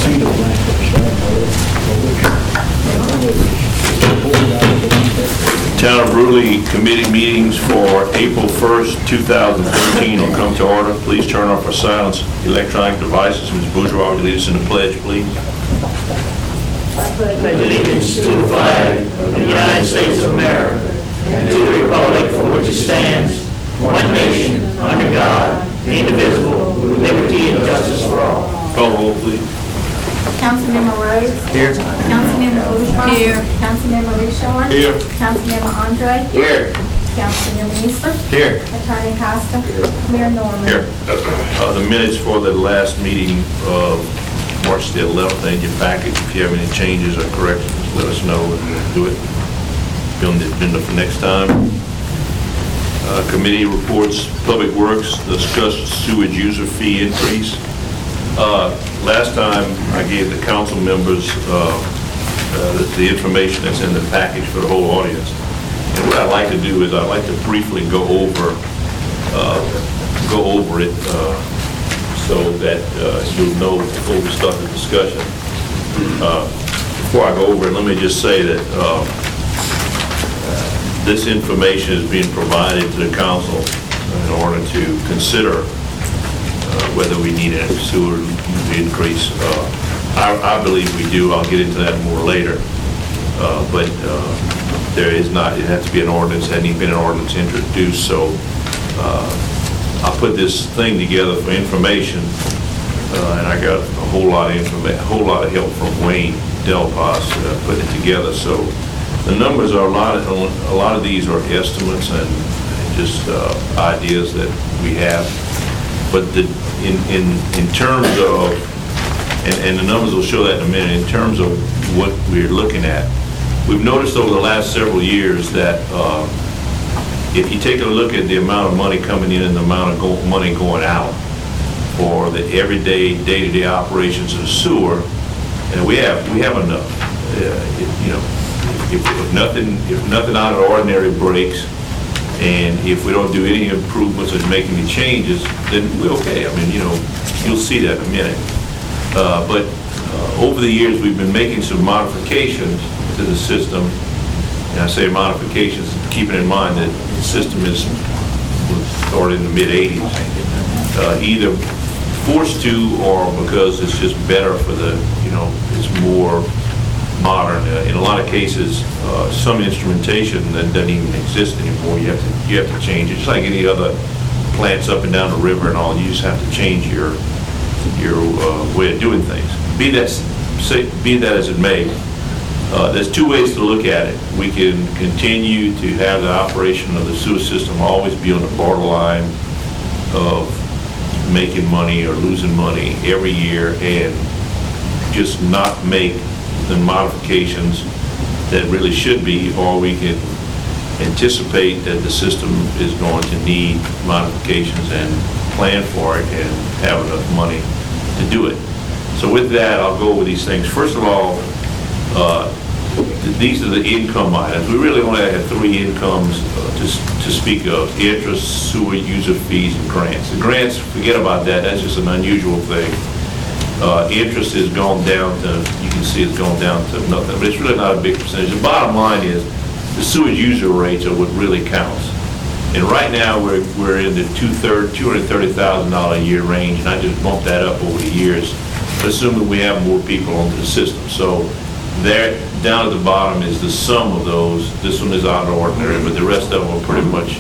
Town of Brutally committee meetings for April 1st, 2013 will come to order. Please turn off or silence electronic devices. Ms. Bourgeois, would you lead us in the pledge, please? I pledge allegiance to the flag of the United States of America and to the republic for which it stands, one nation, under God, indivisible, with liberty and justice for all. Call the roll, please. Councilmember Rose. Here. Councilmember Bourgeois. Here. Councilmember Richard. Here. Councilmember Andre. Here. Councilmember Easter. Here. Attorney Costa. Mayor Norman. Here. The minutes for the last meeting of March the 11th in your packet. If you have any changes or corrections, let us know and we'll do it. Be on the agenda for next time. Committee reports, Public Works discussed sewage user fee increase. Last time I gave the council members the information that's in the package for the whole audience. And what I'd like to do is I'd like to briefly go over it so that you'll know before we start the discussion. Before I go over it, let me just say that this information is being provided to the council in order to consider whether we need a sewer increase. I believe we do. I'll get into that more later. But there is not, it has to be an ordinance, hadn't even been an ordinance introduced, so I'll put this thing together for information, and I got a whole lot of help from Wayne Delpas putting it together. So the numbers are a lot of these are estimates and just ideas that we have. But in terms of, and the numbers will show that in a minute, in terms of what we're looking at, we've noticed over the last several years that if you take a look at the amount of money coming in and the amount of money going out for the everyday, day-to-day operations of the sewer, and we have enough. If nothing out of the ordinary breaks, and if we don't do any improvements or make any changes, then we're okay. I mean, you'll see that in a minute. But over the years, we've been making some modifications to the system. And I say modifications, keeping in mind that the system was started in the mid-'80s. Either forced to or because it's just better for the, it's more modern. In a lot of cases, some instrumentation that doesn't even exist anymore. You have to change it. Just like any other plants up and down the river and all, you just have to change your way of doing things. Be that as it may, there's two ways to look at it. We can continue to have the operation of the sewer system always be on the borderline of making money or losing money every year and just not make the modifications that really should be, or we can anticipate that the system is going to need modifications and plan for it and have enough money to do it. So with that, I'll go over these things. First of all, these are the income items. We really only have three incomes to speak of: interest, sewer user fees, and grants. The grants, forget about that. That's just an unusual thing. Interest has gone down to, you can see it's gone down to nothing, but it's really not a big percentage. The bottom line is the sewage user rates are what really counts. And right now we're in the $230,000 a year range, and I just bumped that up over the years, assuming we have more people onto the system. So there, down at the bottom is the sum of those. This one is out of the ordinary, but the rest of them are pretty much,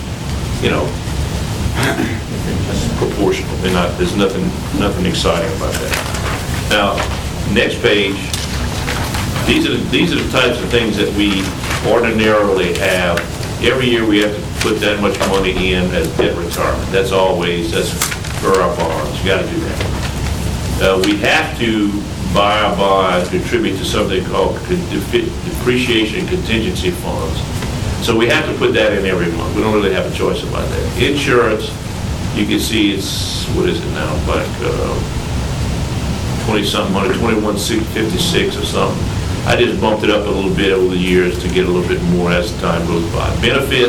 proportional. There's nothing exciting about that. Now, next page. These are the types of things that we ordinarily have. Every year we have to put that much money in as debt retirement. That's for our bonds. You got to do that. We have to buy our bonds, contribute to something called depreciation contingency funds. So we have to put that in every month. We don't really have a choice about that. Insurance, you can see it's, what is it now, like 20-something money, 21,656 or something. I just bumped it up a little bit over the years to get a little bit more as time goes by.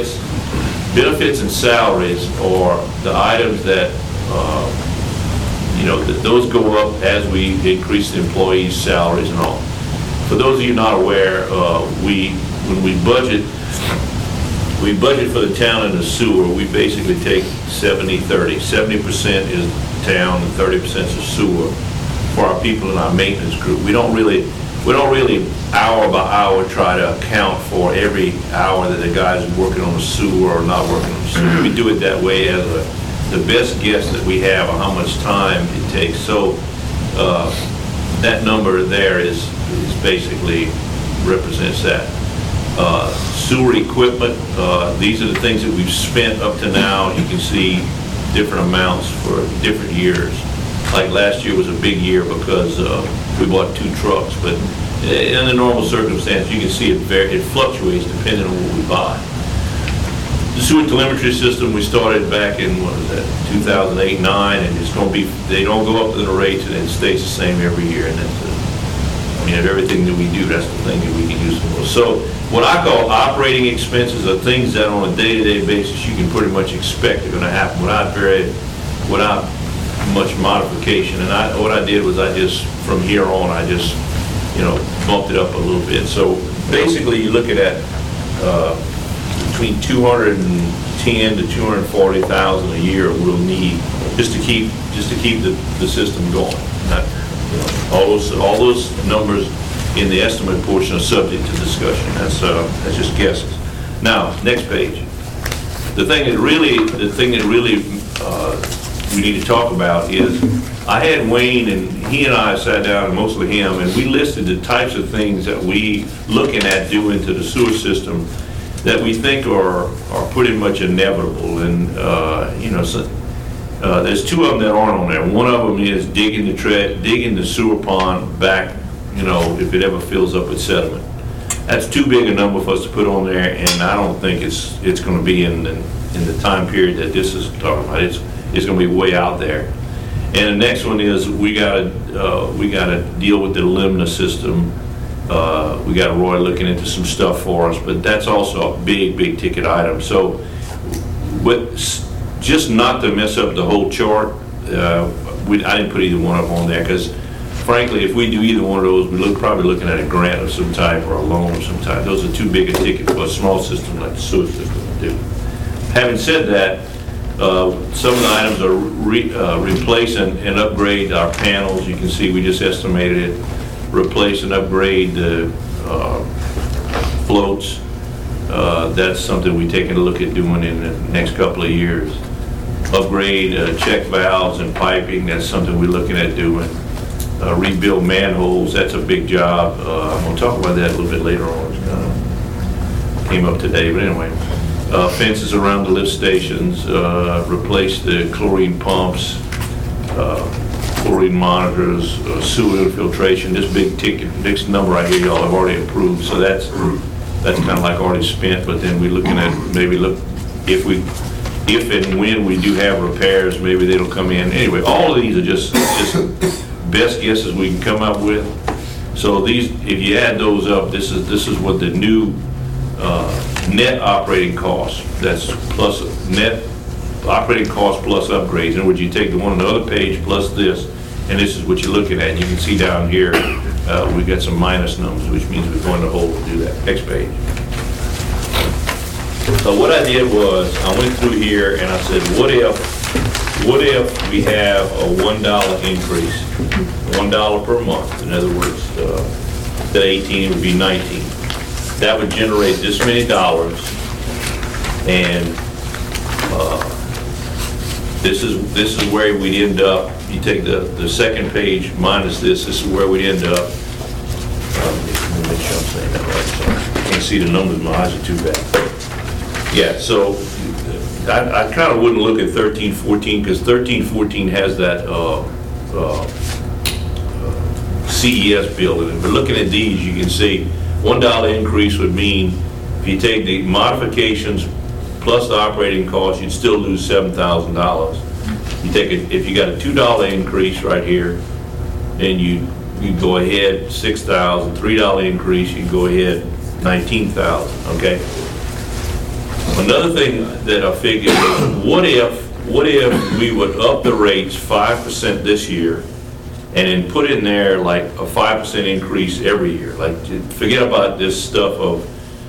Benefits and salaries are the items that those go up as we increase the employees' salaries and all. For those of you not aware, when we budget for the town and the sewer, we basically take 70-30. 70% is town and 30% is sewer for our people in our maintenance group. We don't really hour by hour try to account for every hour that the guys are working on the sewer or not working on the sewer. We do it that way as the best guess that we have on how much time it takes. So that number there is basically represents that. Sewer equipment, these are the things that we've spent up to now. You can see different amounts for different years. Like last year was a big year because we bought 2 trucks, but in the normal circumstance, you can see it fluctuates depending on what we buy. The sewer telemetry system we started back in, 2008-9, and it's going to be, they don't go up to the rates, and it stays the same every year. And that's of everything that we do, that's the thing that we can use for. So what I call operating expenses are things that on a day-to-day basis you can pretty much expect are going to happen without much modification. And what I did was from here on, I just bumped it up a little bit. So basically you're looking at between 210 to 240,000 a year we'll need just to keep the system going. All those numbers in the estimate portion are subject to discussion. That's just guesses. Now, next page. The thing that really we need to talk about is I had Wayne, and he and I sat down, and mostly him, and we listed the types of things that we looking at doing to the sewer system that we think are pretty much inevitable. And there's 2 of them that aren't on there. One of them is digging the sewer pond back, if it ever fills up with sediment. That's too big a number for us to put on there, and I don't think it's going to be in the time period that this is talking about. It's going to be way out there. And the next one is we got to deal with the Limna system. We got Roy looking into some stuff for us, but that's also a big ticket item. So, just not to mess up the whole chart, I didn't put either one of them on there because, frankly, if we do either one of those, we're probably looking at a grant of some type or a loan of some type. Those are too big a ticket for a small system like the sewer system to do. Having said that, some of the items are replace and upgrade our panels. You can see we just estimated it. Replace and upgrade the floats. That's something we're taking a look at doing in the next couple of years. Upgrade check valves and piping. That's something we're looking at doing. Rebuild manholes. That's a big job. I'm going to talk about that a little bit later on. Came up today, but anyway. Fences around the lift stations. Replace the chlorine pumps. Chlorine monitors, sewer infiltration. This big number right here, y'all have already approved. So that's kind of like already spent. But then we're looking at if and when we do have repairs, maybe they'll come in. Anyway, all of these are just best guesses we can come up with. So these, if you add those up, this is what the new net operating cost. That's plus net operating cost plus upgrades. In other words, you take the one on the other page plus this, and this is what you're looking at. You can see down here we got some minus numbers, which means we're going to hold to do that. Next page. So what I did was I went through here and I said, what if we have a $1 increase, $1 per month? In other words, instead of 18 would be 19. That would generate this many dollars, and this is where we'd end up. You take the second page minus this is where we'd end up. Let me make sure I'm saying that right. So I can't see the numbers, my eyes are too bad. Yeah, so I kind of wouldn't look at 1314 because 1314 has that CES bill in it. But looking at these, you can see $1 increase would mean if you take the modifications plus the operating cost, you'd still lose $7,000. You take it if you got a $2 increase right here, then you go ahead $6,000. $3 increase, you go ahead $19,000. Okay. Another thing that I figured is, what if what if we would up the rates 5% this year and then put in there like a 5% increase every year? Like, forget about this stuff of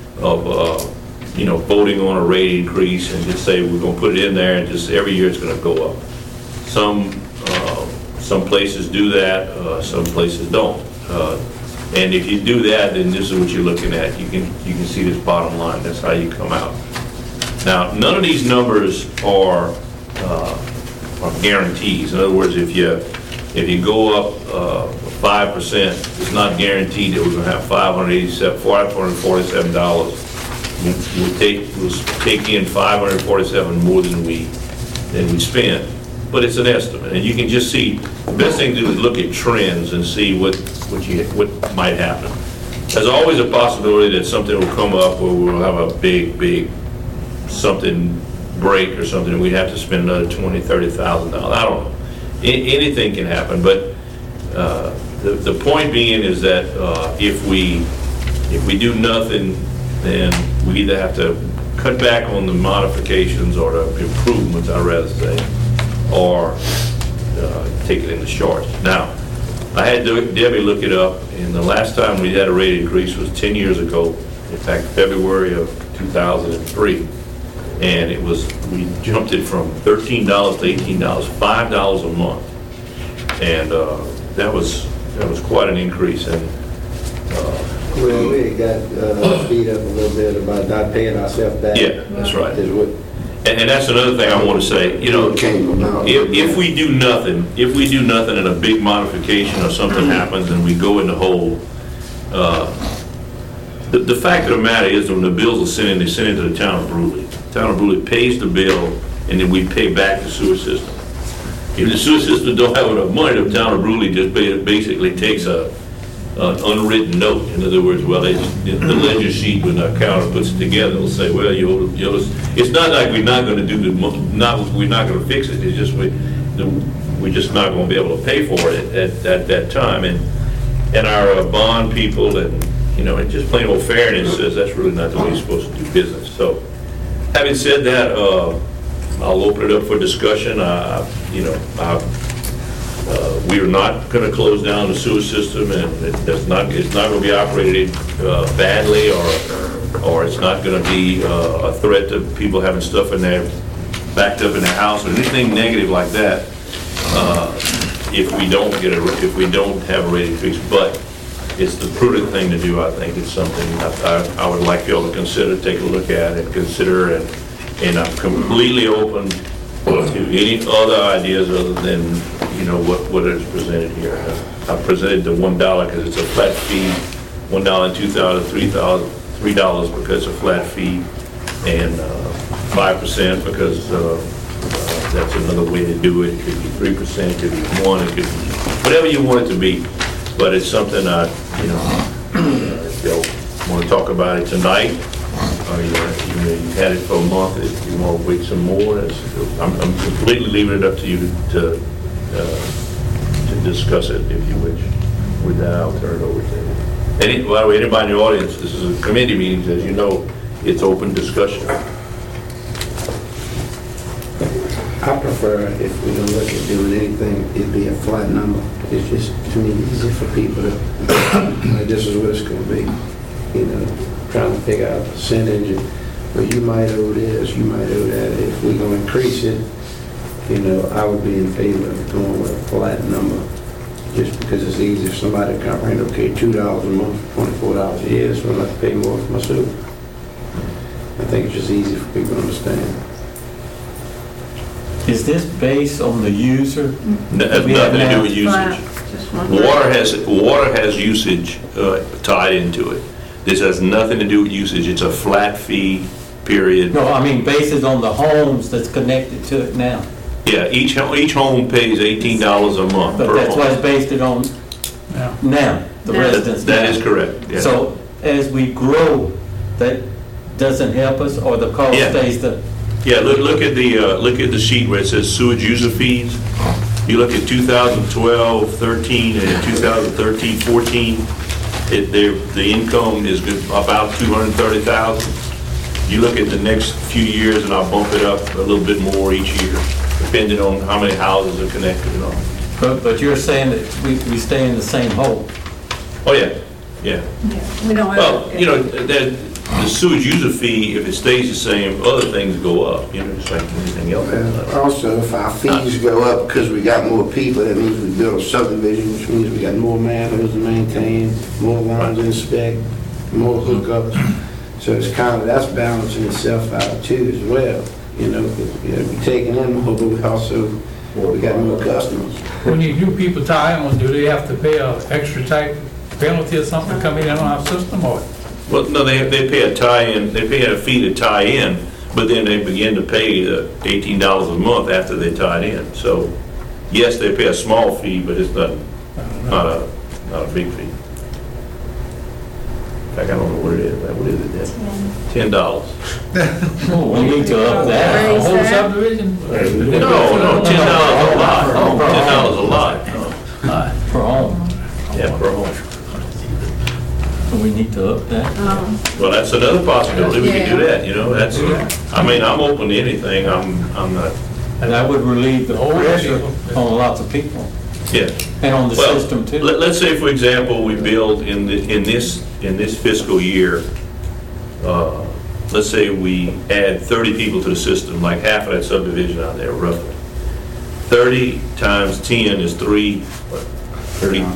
voting on a rate increase and just say we're going to put it in there and just every year it's going to go up. Some places do that, some places don't. And if you do that, then this is what you're looking at. You can see this bottom line. That's how you come out. Now, none of these numbers are guarantees. In other words, if you go up 5%, it's not guaranteed that we're going to have $547. We'll take in $547 more than we spend, but it's an estimate, and you can just see. The best thing to do is look at trends and see what might happen. There's always a possibility that something will come up where we'll have a big something break or something, and we'd have to spend another $20,000, $30,000. I don't know. Anything can happen, but the point being is that if we do nothing, then we either have to cut back on the modifications or the improvements, I'd rather say, or take it in the shorts. Now, I had Debbie look it up, and the last time we had a rate increase was 10 years ago, in fact, February of 2003. And we jumped it from $13 to $18, $5 a month. And that was quite an increase. And well, we got beat up a little bit about not paying ourselves back. yeah, that's right. Is what And that's another thing I want to say. came about. If we do nothing and a big modification or something happens and we go in the hole, the fact of the matter is when the bills are sent in, they send it to the town of Brewley. The town of Brewley pays the bill, and then we pay back the sewer system. If the sewer system don't have enough money, the town of Brewley just basically takes an unwritten note. In other words, well, the ledger sheet when the accountant puts it together, they'll say, well, you owe us. It's not like we're not going to we're not going to fix it. It's just we're just not going to be able to pay for it at that time. And our bond people and just plain old fairness says that's really not the way you're supposed to do business. So, having said that, I'll open it up for discussion. We are not going to close down the sewer system, and it's not going to be operated badly, or it's not going to be a threat to people having stuff in there backed up in their house or anything negative like that. If we don't have a rate increase, but it's the prudent thing to do. I think it's something I would like you all to consider, take a look at, and consider, and I'm completely open to any other ideas other than what is presented here. I presented the $1 because it's a flat fee, $1, $2,000, $3 because it's a flat fee, and 5% because that's another way to do it. It could be 3%, it could be 1%, it could be whatever you want it to be. But it's something if you want to talk about it tonight, or you've had it for a month, if you want to wait some more, I'm completely leaving it up to you to discuss it if you wish. With that, I'll turn it over to you. By the way, anybody in the audience, this is a committee meeting, as you know, it's open discussion. I prefer if we don't look at doing anything, it'd be a flat number. It's just, to me, easy for people to, this is what it's going to be. Trying to figure out a percentage, but you might owe this, you might owe that. If we're going to increase it, I would be in favor of going with a flat number, just because it's easy. If somebody comprehend, okay, $2 a month, $24 a year, so I'm going to have to pay more for my sewer. I think it's just easy for people to understand. Is this based on the user? It has nothing to do with usage. Water has usage tied into it. This has nothing to do with usage. It's a flat fee, period. No, I mean, based on the homes that's connected to it now. Yeah, each home pays $18 a month But per that's home. what it's based it on now, the residents. That now. is correct. Yeah. So as we grow, that doesn't help us, or the cost Yeah. stays the... Yeah, look at the sheet where it says sewage user fees. You look at 2012, 13, and 2013, 14. The income is about $230,000. You look at the next few years, and I'll bump it up a little bit more each year. depending on how many houses are connected and all. But you're saying that we stay in the same hole? Oh, yeah, yeah. We don't Well, have. you know, the sewage user fee, if it stays the same, other things go up, you know, just like anything else. Also, if our fees go up because we got more people, that means we build a subdivision, which means we got more manholes to maintain, more lines to inspect, more hookups. So it's kind of, that's balancing itself out too as well, you know, 'cause, you know, we're taking in more, but we also, we got more customers. When you do people tie in, do they have to pay a extra type penalty or something to come in on our system, or? Well, no, they pay a tie-in, they pay a fee to tie in, but then they begin to pay $18 a month after they tied in. So, yes, they pay a small fee, but it's not a big fee. In fact, I don't know what it is. What is it then? $10. Oh, we need to up that. A whole subdivision? No, $10 a lot. $10 a lot. Per home. Yeah, per home. So we need to up that. Well, that's another possibility. We can do that, you know, that's, I mean, I'm open to anything. I'm not, And that would relieve the pressure on lots of people yeah. and on the Well, system too. let's say, for example, we build in this fiscal year, let's say we add 30 people to the system, like half of that subdivision out there, roughly. 30 times 10 is 3,000.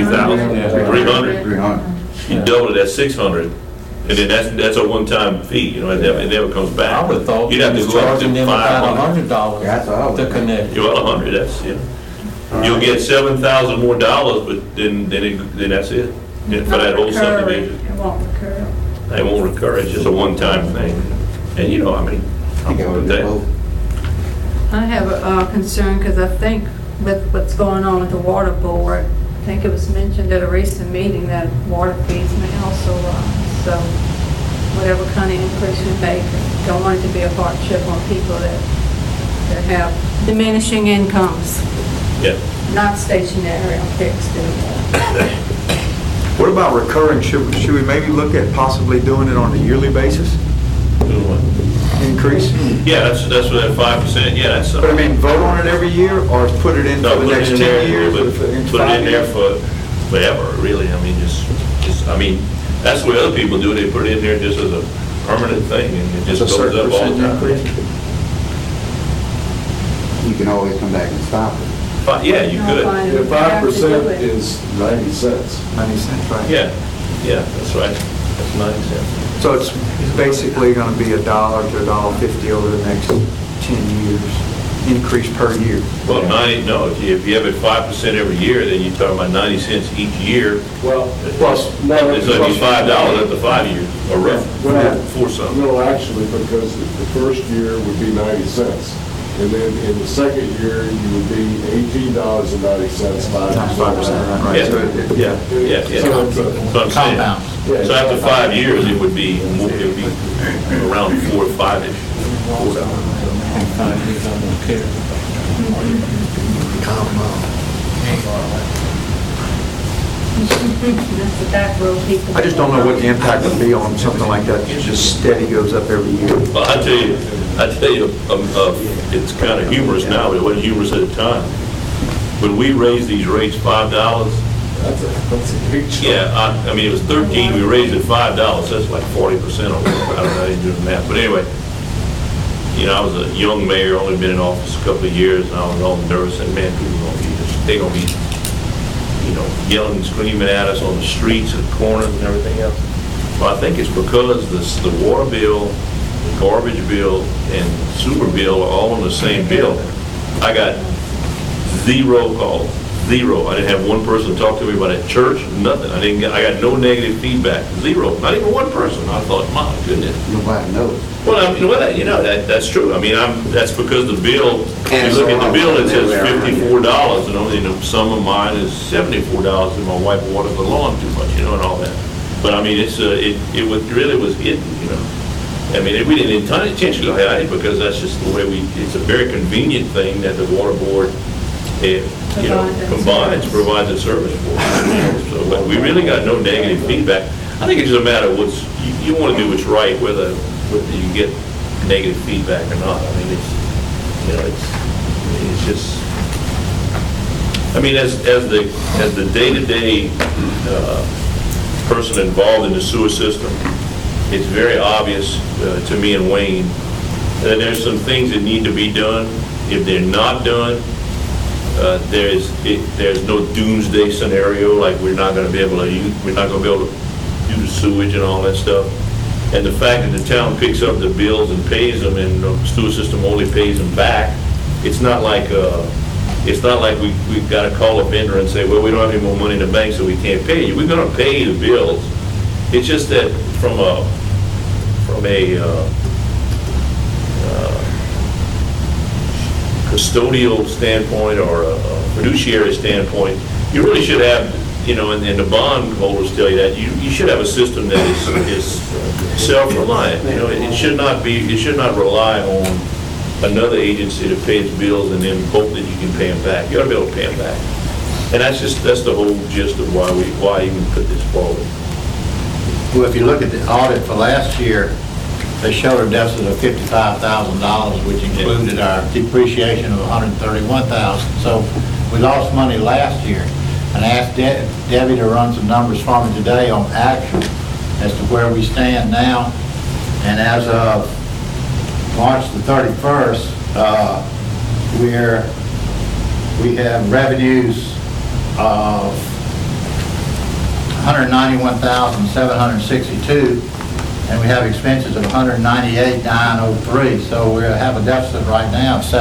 300. You double it, that's 600. And then that's a one-time fee, you know, it never comes back. I would have thought You'd you have to was go up charging to them about $500. $100 to connect. Well, 100, that's, you know. You'll get $7,000 more dollars, but then that's it. For that whole subdivision. It won't recur. It won't recur, it's just a one-time thing. And, you know, I mean, I'm good with that. I have a concern because I think with what's going on with the water board, I think it was mentioned at a recent meeting that water fees may also rise. So whatever kind of increase we make, don't want it to be a hardship on people that have diminishing incomes, Yeah. not stationary or fixed anymore. What about recurring? Should we maybe look at possibly doing it on a yearly basis? Doing what? Increase? Yeah, that's what that 5%, yeah, that's. But I mean, vote on it every year or put it in No, for the put it next in 10 there, years? but or for the next put it 5 in there years? for forever, really. I mean, just, I mean, that's what other people do. They put it in there just as a permanent thing, and it just It's a goes certain up all the percent time. increase? You can always come back and stop it. But, yeah, you could. The 5% is 90 cents. 90 cents, right? Yeah, that's right. That's 90 cents. So it's basically going to be $1 to $1.50 over the next 10 years, increase per year. Well, if you have it 5% every year, then you're talking about 90 cents each year. Well, plus, no. It's going to be $5 after 5 years, or roughly, four something. No, actually, because the first year would be 90 cents. And then in the second year, you would be $18.90, 5%. Right. Yeah, So it- yeah. So it's That's what I'm saying. Compound. So after 5 years, it would be around 4 or 5-ish. $4. That's the back row people. I just don't know what the impact would be on something like that. It just steady goes up every year. Well, I tell you, it's kind of humorous now, but it wasn't humorous at the time. When we raised these rates $5, That's a big chunk. yeah, I mean, it was 13, we raised it $5, that's like 40% on it. I don't know, I didn't do the math, but anyway, you know, I was a young mayor, only been in office a couple of years, and I was all nervous, and man, people are gonna be they're gonna be, you know, yelling and screaming at us on the streets and corners and everything else. Well, I think it's because the water bill, the garbage bill, and sewer bill are all on the same bill. I got 0 calls, 0. I didn't have one person talk to me about it. Church, nothing. I got no negative feedback, 0. Not even one person. I thought, my goodness. Nobody knows. Well, I mean, that's true. I mean, that's because the bill, you look at the bill, it says $54, and only, you know, some of mine is $74, and my wife waters the lawn too much, you know, and all that. But I mean, it really was hidden, you know. I mean, we didn't intentionally hide it because that's just the way it's a very convenient thing that the water board, you know, provides a service for. So, but we really got no negative feedback. I think it's just a matter of you want to do what's right, whether you get negative feedback or not. I mean, It's just, I mean, as the day-to-day person involved in the sewer system, it's very obvious to me and Wayne that there's some things that need to be done. If they're not done, there's no doomsday scenario, like we're not going to be able to use the sewage and all that stuff. And the fact that the town picks up the bills and pays them, and the sewer system only pays them back, it's not like we've got to call a vendor and say, well, we don't have any more money in the bank, so we can't pay you. We're going to pay the bills. It's just that from a custodial standpoint or a fiduciary standpoint, you really should have, and the bond holders tell you that, you should have a system that is self-reliant. It should not rely on another agency to pay its bills and then hope that you can pay them back. You ought to be able to pay them back. And that's the whole gist of why even put this forward. Well, if you look at the audit for last year, they showed a deficit of $55,000, which included our depreciation of $131,000. So we lost money last year. And I asked Debbie to run some numbers for me today on action as to where we stand now. And as of March the 31st, we have revenues of $191,762, and we have expenses of $198,903. So we have a deficit right now of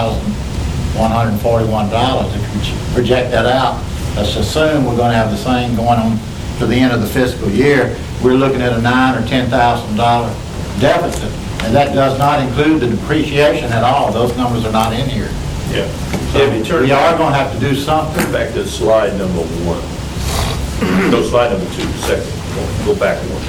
$7,141. If we project that out, let's assume we're going to have the same going on to the end of the fiscal year. We're looking at a $9,000 or $10,000 deficit, and that does not include the depreciation at all. Those numbers are not in here. Yeah. So we are going to have to do something. Back to slide number 1. No, slide number 2, second. Go back one.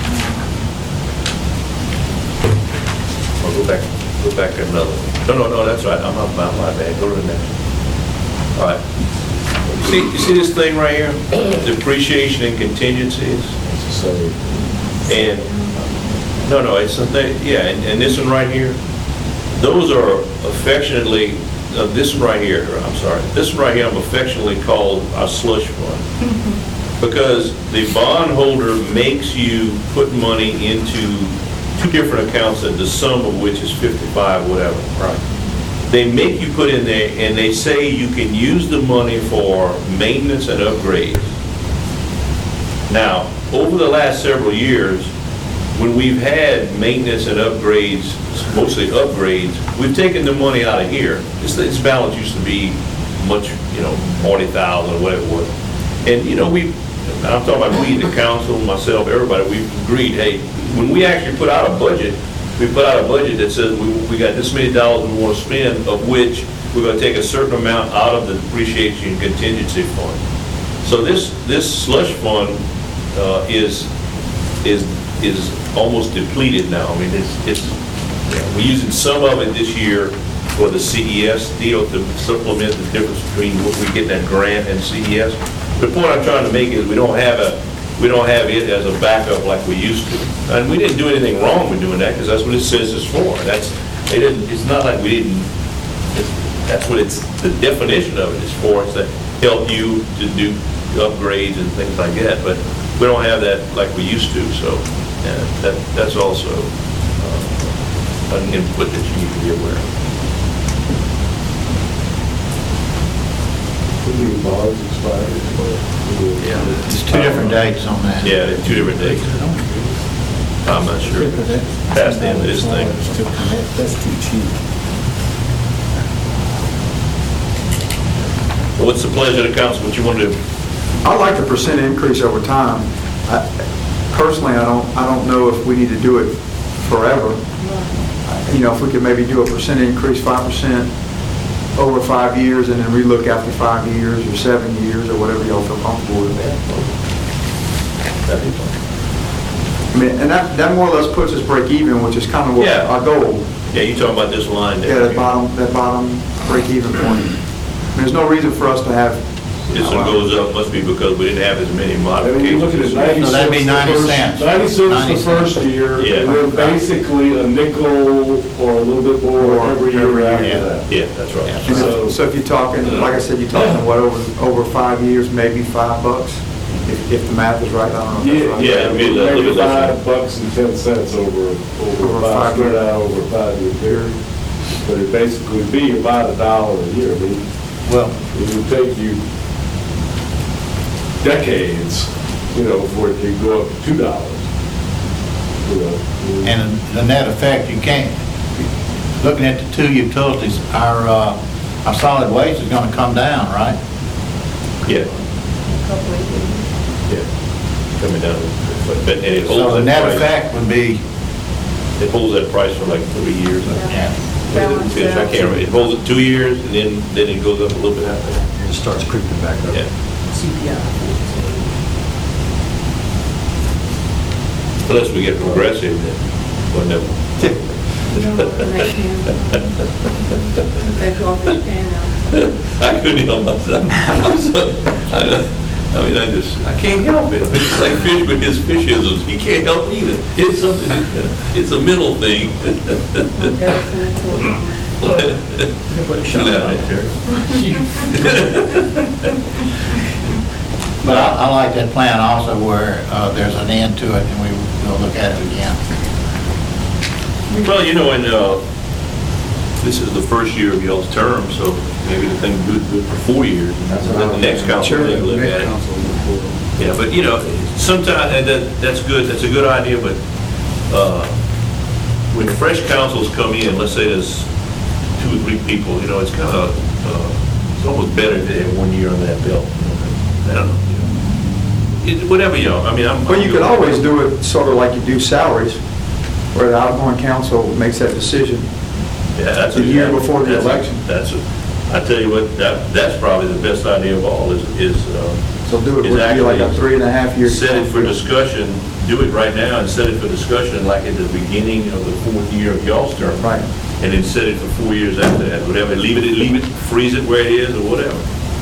Or go back another one. No, that's right. I'm my bad. Go to the next one. All right. You see this thing right here? Depreciation and contingencies? It's the same. And, no, it's something, yeah, and this one right here, those are affectionately, this one right here, I'm affectionately called our slush fund. Because the bondholder makes you put money into 2 different accounts, and the sum of which is 55, whatever. Right. They make you put in there, and they say you can use the money for maintenance and upgrades. Now, over the last several years, when we've had maintenance and upgrades, mostly upgrades, we've taken the money out of here. This balance used to be much, 40,000 or whatever it was. And, I'm talking about we, the council, myself, everybody, we've agreed, hey, when we actually put out a budget, we put out a budget that says we got this many dollars we want to spend, of which we're going to take a certain amount out of the depreciation and contingency fund. So this slush fund is almost depleted now. I mean, we're using some of it this year for the CES deal to supplement the difference between what we get that grant and CES. The point I'm trying to make is we don't have it as a backup like we used to. And we didn't do anything wrong with doing that, because that's what it says it's for. It's not like we didn't, that's what the definition of it is for. It's to help you to do upgrades and things like that. But we don't have that like we used to, so that's also an input that you need to be aware of. Bonds expired. Yeah. There's 2 different dates on that. Yeah, there's 2 different dates. I'm not sure. Past the end of this thing. That's too cheap. Well, what's the pleasure of the council? What you want to do? I like the percent increase over time. Personally, I don't know if we need to do it forever. If we could maybe do a percent increase, 5% over 5 years, and then relook after 5 years or 7 years or whatever y'all feel comfortable with that. That'd be fun. I mean, and that more or less puts us break even, which is kind of what Yeah. our goal. Yeah, you talking about this line there? Yeah, that bottom break even point. There's no reason for us to have This one goes up, must be because we didn't have as many I mean, you look at it, modifications. 90 So that'd be 90 cents. cents. 90 cents 90 the first year, Yeah. and then basically a nickel or a little bit more every year after Yeah. that. Yeah, that's right. So- So if you're talking, like I said, you're talking, what, over 5 years, maybe $5, if the math is right, I don't know if that's right. Yeah, it'd be a little Maybe bit less. $5.10 over Over five, 5 spread years. out over a 5-year period. But it'd basically be about $1 a year. I mean, Well, it would take you decades, for it to go up to $2. and the net effect, you can't, looking at the two utilities, our solid waste is gonna come down, right? Yeah, Couple of years. yeah, coming down. But, and it So holds the that net price, effect would be, it holds that price for like 3 years. yeah. Balance I can't out. remember, it holds it 2 years, and then it goes up a little bit after that. And it starts creeping back up. Yeah. Unless we get progressive, then, well, never. No, next year. They go off the can now. I couldn't help myself. I can't help it. It's like fish with his fishisms. He can't help either. It's something, it's a mental thing. But I like that plan also where there's an end to it and we'll look at it again. Well, and this is the first year of y'all's term, so maybe the thing good for 4 years. Let the next council take a look at it. Yeah, but sometimes, and that's good, that's a good idea, but when fresh councils come in, let's say there's 2 or 3 people, it's kind of, it's almost better if they have 1 year on that belt. I don't know. Whatever, I'm. Well, you could always do it sort of like you do salaries, where the outgoing council makes that decision. Yeah, that's the year before the that's election. I tell you what, that's probably the best idea of all is So do it, is would be like a actually 3.5 year. set it for discussion, do it right now and set it for discussion like at the beginning of the 4th year of y'all's term. Right. And then set it for 4 years after that, whatever, leave it, freeze it where it is or whatever.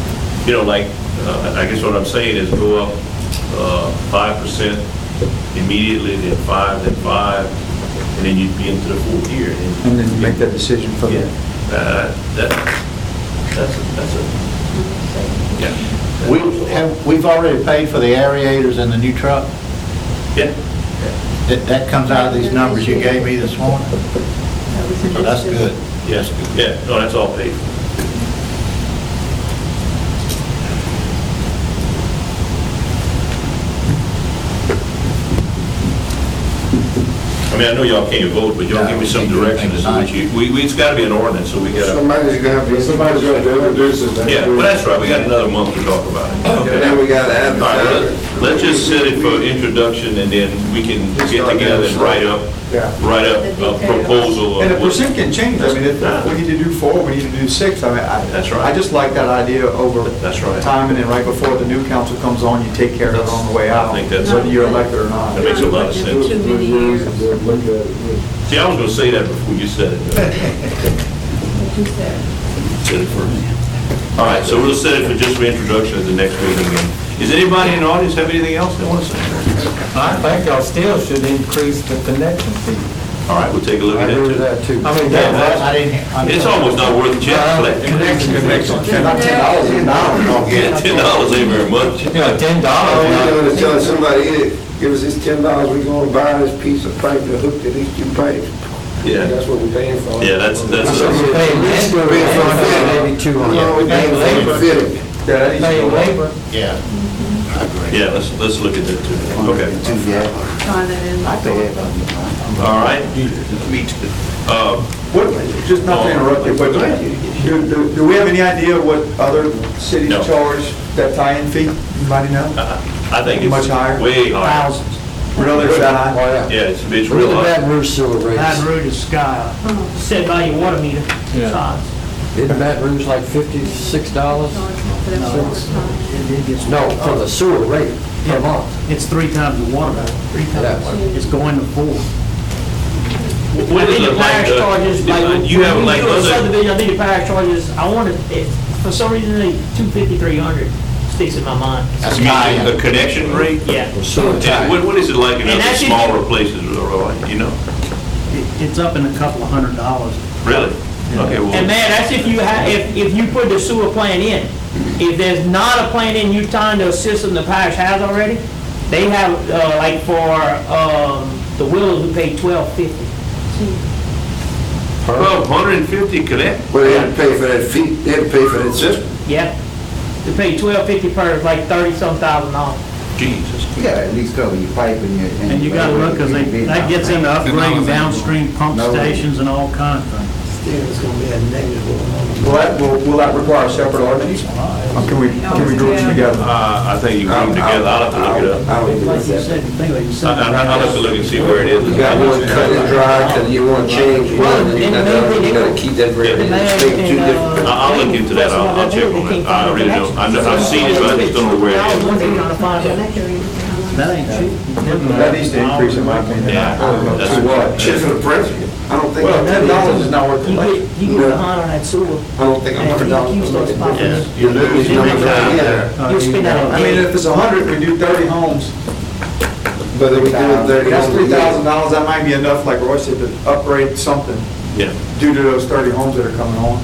I guess what I'm saying is go up 5% immediately, then 5, then 5, and then you'd be into the 4th year. And then you make that decision for Yeah, the. that's a, yeah. We've already paid for the aerators in the new truck. Yeah, That comes out of these numbers you gave me this morning. That was an So that's issue. good. yes, yeah, no, that's all paid for. I know y'all can't vote, but y'all give me some direction as to what it's gotta be an ordinance, so we gotta, Somebody's gonna have to. Somebody's going to introduce it. yeah, well, that's right, we got another month to talk about it. And then we gotta All right, advertise it. let's just set it for introduction, and then we can get together and write up a proposal. And of the what- percent can change, I mean, if we need to do 4, we need to do 6, I mean, That's right. I just like that idea over That's right. time, and then right before the new council comes on, you take care of it on the way I out, think that's- whether you're elected or not. That makes a lot of sense. Too many years. Look at it. See, I was gonna say that before you said it. What you said. Set it first. All right, so we'll set it for just for introduction at the next meeting. And does anybody in the audience have anything else they want to say? I think y'all still should increase the connection fee. All right, we'll take a look at that too. I mean, It's almost not worth the check. Connection. Not $10, Yeah, $10 ain't very much. $10. Oh, we're gonna tell somebody, "Hey, give us this $10, we're gonna buy this piece of pipe to hook to these 2 pipes." Yeah, That's what we're paying for. yeah, that's, No, we're paying for the fitting. Yeah, that needs to go up. labor. Yeah. I agree. yeah, let's look at that too. Okay, Find it in the. all right. What, just not to interrupt you, but do we have any idea what other cities No. charge that tie-in fee? Anybody know? I think it's Much higher? way higher. Really, is that high? Yeah, it's real high. Baton Rouge sewer rates. Baton Rouge is sky, set by your water meter Yeah. size. Isn't Baton Rouge like $56? No, for the sewer rate per month. It's 3 times the water bill. 3 times Yeah. the water. It's going to 4. What I is think it the like, parish charges, like, you have like when you do a other, subdivision, I think the parish charges, I wanted, for some reason, they 250, 300. sticks in my mind. That's You mean tie-in. the connection rate? Yeah. And what is it like in And other that's if smaller places, Roy, you know? It's up in a couple of $100s. Really? Okay, well. And man, that's if you if you put the sewer plant in. If there's not a plant in, you tie into a system the parish has already. They have, like for, the Willows, we pay $12.50. 1,250 connect? Well, they had to pay for that fee, they had to pay for that system. Yeah. They pay $12.50 per, like $30-some thousand. Jesus. You gotta at least cover your pipe and your. And you gotta look, because that gets into upgrading downstream pump No. stations and all kinds of things. Still, it's gonna be a negative. Will that require a separate ordinance? Or can we group them together? I think you group them together, I'll have to look it up. I would do Like you that. said, think like you said. I'll have to look and see where it is. You got one cut and dry, because you want to change one, and you gotta keep that very, The mayor take two and, different. I'll look into that, I'll check on that. I really don't, I've seen it, but I just don't know where it is. That ain't cheap. That needs to increase in my opinion. Yeah, that's To what? Just for the president? I don't think. Well, $10 is not worth the You money. get a hundred on that sewer. I don't think $100 Use will those make a pockets. difference. You lose numbers right there. You spend that on I mean, if it's 100, we do 30 homes. But if we do it 30 That's homes a year. $3,000, that might be enough, like Roy said, to upgrade something Yeah, due to those 30 homes that are coming on.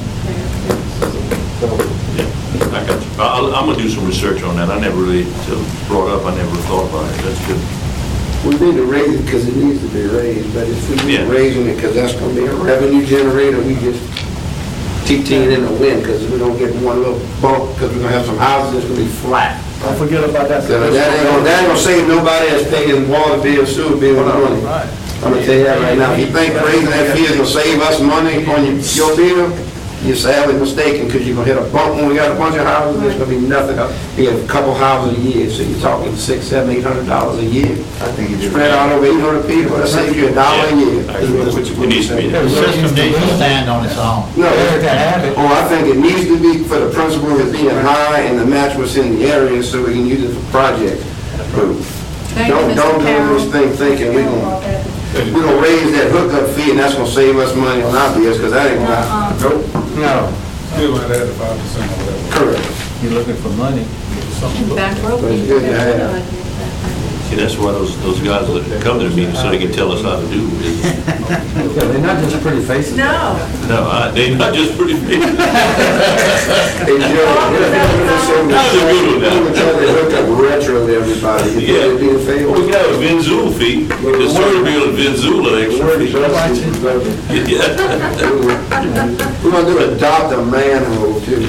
yeah, I got you. I'm gonna do some research on that, I never really, till brought up, I never thought about it, that's good. We need to raise it because it needs to be raised, but if we keep Yeah. raising it because that's gonna be a revenue generator, we just keep teeing in the wind because we don't get one little bump, because we're gonna have some houses that's gonna be flat. Don't forget about that. So that ain't gonna save nobody that's paying water bill, sewer bill, money. I'm gonna tell you that right now. If you think raising that fee is gonna save us money on your bill, you're sadly mistaken, because you're gonna hit a bump when we got a bunch of houses, there's gonna be nothing. You get a couple houses a year, so you're talking $600, $700, $800 a year. I think you just. Spread out over 800 people, that'll save you $1 a year. I agree with you. It needs to be there. The system needs to stand on its own. No, I think it needs to be for the principle of being high and the match what's in the area, so we can use it for projects. But Thank you, Don't Mr. do Carroll. this thing thinking we're gonna raise that hookup fee and that's gonna save us money on our bills, because that ain't gonna, nope, No. Still might add 5% or whatever. correct. You're looking for money. Back row But it's people, good to that's have. good. See, that's why those guys that come to the meeting, so they can tell us how to do business. Yeah, they're not just pretty faces. No. No, they're not just pretty big. Hey, Joe, That was a good one, now. we're trying to hook up retro to everybody. You think it'd be a favor? Well, we got a Vinzul fee, the sewer bill in Vinzul, an extra fee. Yeah. We're gonna do adopt a manhole too.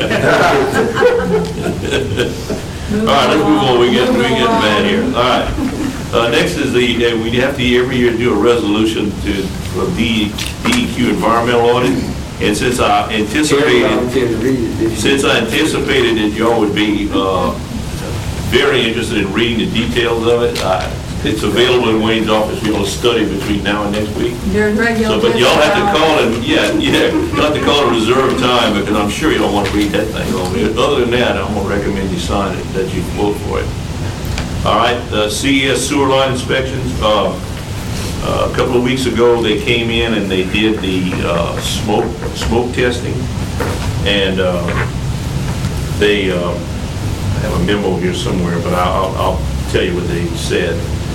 All right, let's move on, we get mad here. All right. Next is we have to every year do a resolution for DEQ environmental audit. And since I Terry anticipated volunteered to read it, did you? that y'all would be very interested in reading the details of it, it's available in Wayne's office. We're going to study between now and next week. There's regular. So, but y'all have to business call hours. and, you'll have to call and reserve time, because I'm sure you don't want to read that thing over here. Other than that, I'm going to recommend you sign it, that you vote for it. All right, CES sewer line inspections. A couple of weeks ago, they came in and they did the smoke testing. And they, I have a memo here somewhere, but I'll tell you what they said.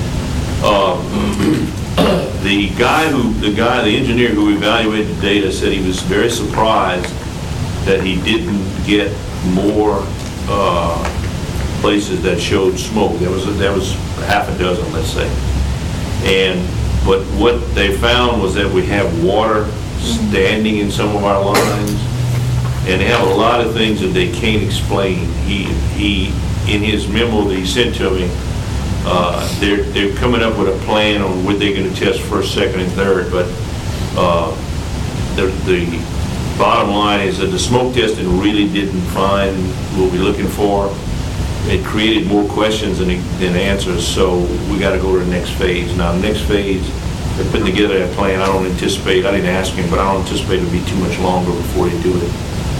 The engineer who evaluated the data said he was very surprised that he didn't get more places that showed smoke. There was half a dozen, let's say. But what they found was that we have water standing in some of our lines, and they have a lot of things that they can't explain. He in his memo that he sent to me, they're coming up with a plan on what they're going to test first, second, and third. But the bottom line is that the smoke testing really didn't find what we're looking for. It created more questions than answers, so we got to go to the next phase. Now, the next phase, they're putting together that plan. I didn't ask him, but I don't anticipate it'll be too much longer before they do it.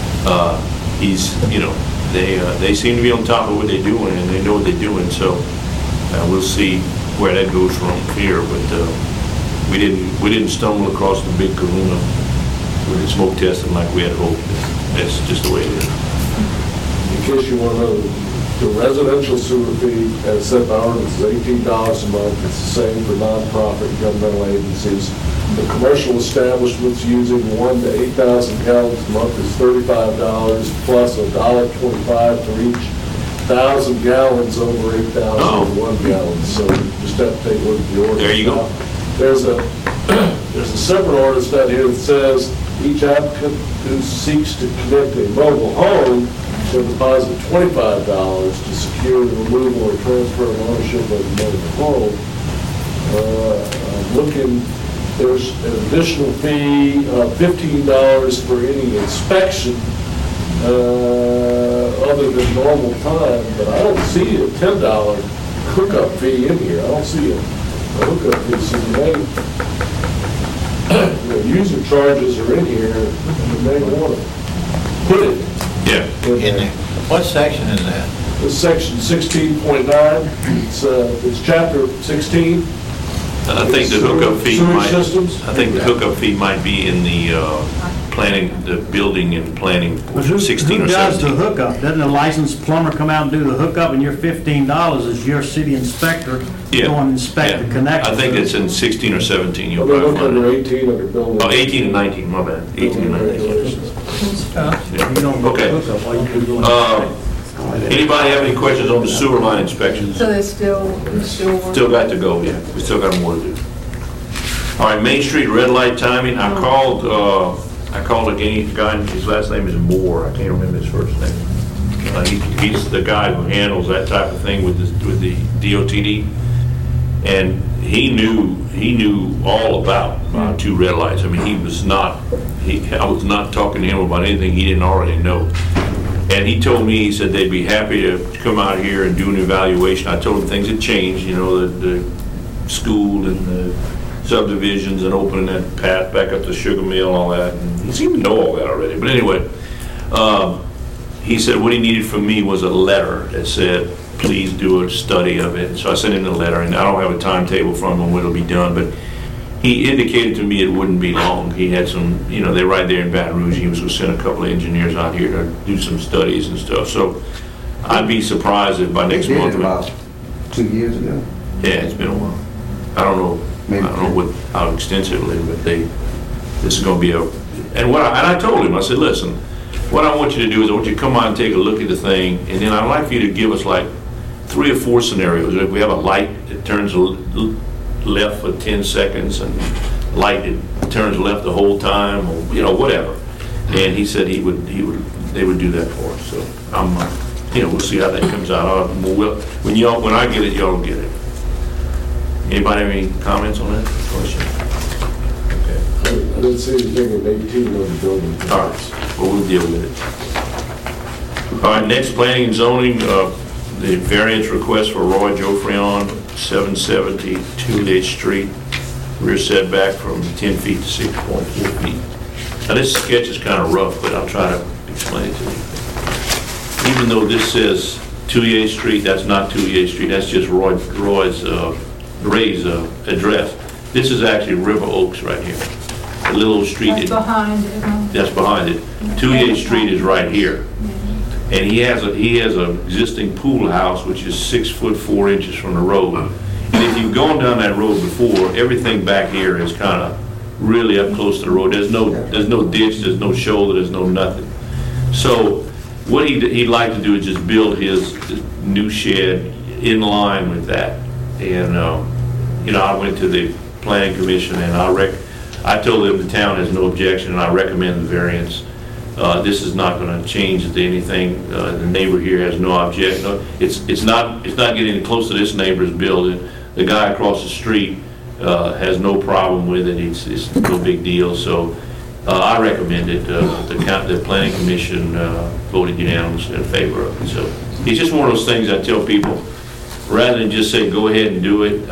They seem to be on top of what they're doing, and they know what they're doing, so we'll see where that goes from here. But we didn't stumble across the big kahuna with the smoke testing like we had hoped. That's just the way it is. In case you want to know, The residential sewer fee, as set by ordinance, is $18 a month. It's the same for nonprofit governmental agencies. The commercial establishments using 1 to 8,000 gallons a month is $35 plus $1.25 for each 1,000 gallons over 8,001 gallons. So you just have to take a look at the ordinance. There you go. Now, there's a separate ordinance down here that says each applicant who seeks to connect a mobile home shall deposit $25 to secure the removal or transfer of ownership of the mobile home. I'm looking, there's an additional fee of $15 for any inspection other than normal time, but I don't see a $10 hookup fee in here. I don't see a hookup fee, so user charges are in here, and you may want to put it Yeah. in there. What section is that? This is section 16.9, it's chapter 16. I think the hookup fee Sewage might, systems. I think the hookup fee might be in the planning, the building and planning, But who 16 or does the 17. hookup? Doesn't a licensed plumber come out and do the hookup, and your $15 is your city inspector Yeah, go and inspect the yeah. connection? I think it's in 16 or 17, you'll We'll look probably find under it. 18 under building. Oh, 18 and 19, my bad, 18 and 19. Regulations. You don't do Okay. the hookup, all you do is go and- Anybody have any questions on the sewer line inspections? So they're still working? Still got to go, yeah, we still got more to do. All right, Main Street red light timing, I called a guy, his last name is Moore, I can't remember his first name. He's the guy who handles that type of thing with the DOTD. And he knew all about 2 red lights. I mean, I was not talking to him about anything he didn't already know. And he told me, he said they'd be happy to come out here and do an evaluation. I told him things had changed, the school and the subdivisions and opening that path back up to Sugar Mill and all that. And he seemed to know all that already. But anyway, he said what he needed from me was a letter that said, please do a study of it. So I sent him the letter, and I don't have a timetable from him when it'll be done, but he indicated to me it wouldn't be long. He had some, they're right there in Baton Rouge. He was going to send a couple of engineers out here to do some studies and stuff. So I'd be surprised if by next They did month. it about 2 years ago. Yeah, it's been a while. I don't know how extensively, but this is going to be and I told him, I said, listen, what I want you to do is I want you to come on and take a look at the thing, and then I'd like for you to give us like 3 or 4 scenarios. If we have a light that turns left for 10 seconds and light that turns left the whole time, or whatever. And he said they would do that for us. So we'll see how that comes out. When I get it, y'all get it. Anybody have any comments on that question? Okay. I didn't see anything in 18 on the building. All right, well, we'll deal with it. All right, next, planning and zoning, the variance request for Roy Jofrion, 770 2 Street, rear setback from 10 feet to 6.4 feet. Now, this sketch is kind of rough, but I'll try to explain it to you. Even though this says 2 Street, that's not 2 Street, that's just Ray's address. This is actually River Oaks right here. A little street. That's behind it, huh? That's behind it. 2 Street is right here. And he has an existing pool house, which is 6 foot 4 inches from the road. And if you've gone down that road before, everything back here is kind of really up close to the road. There's no ditch, there's no shoulder, there's no nothing. So what he'd like to do is just build his new shed in line with that. And, I went to the planning commission and I told them the town has no objection and I recommend the variance. This is not going to change anything. The neighbor here has no objection. No, it's not getting any close to this neighbor's building. The guy across the street has no problem with it. It's no big deal. So I recommend it. The planning commission voted unanimously in favor of it. So it's just one of those things I tell people, rather than just say go ahead and do it,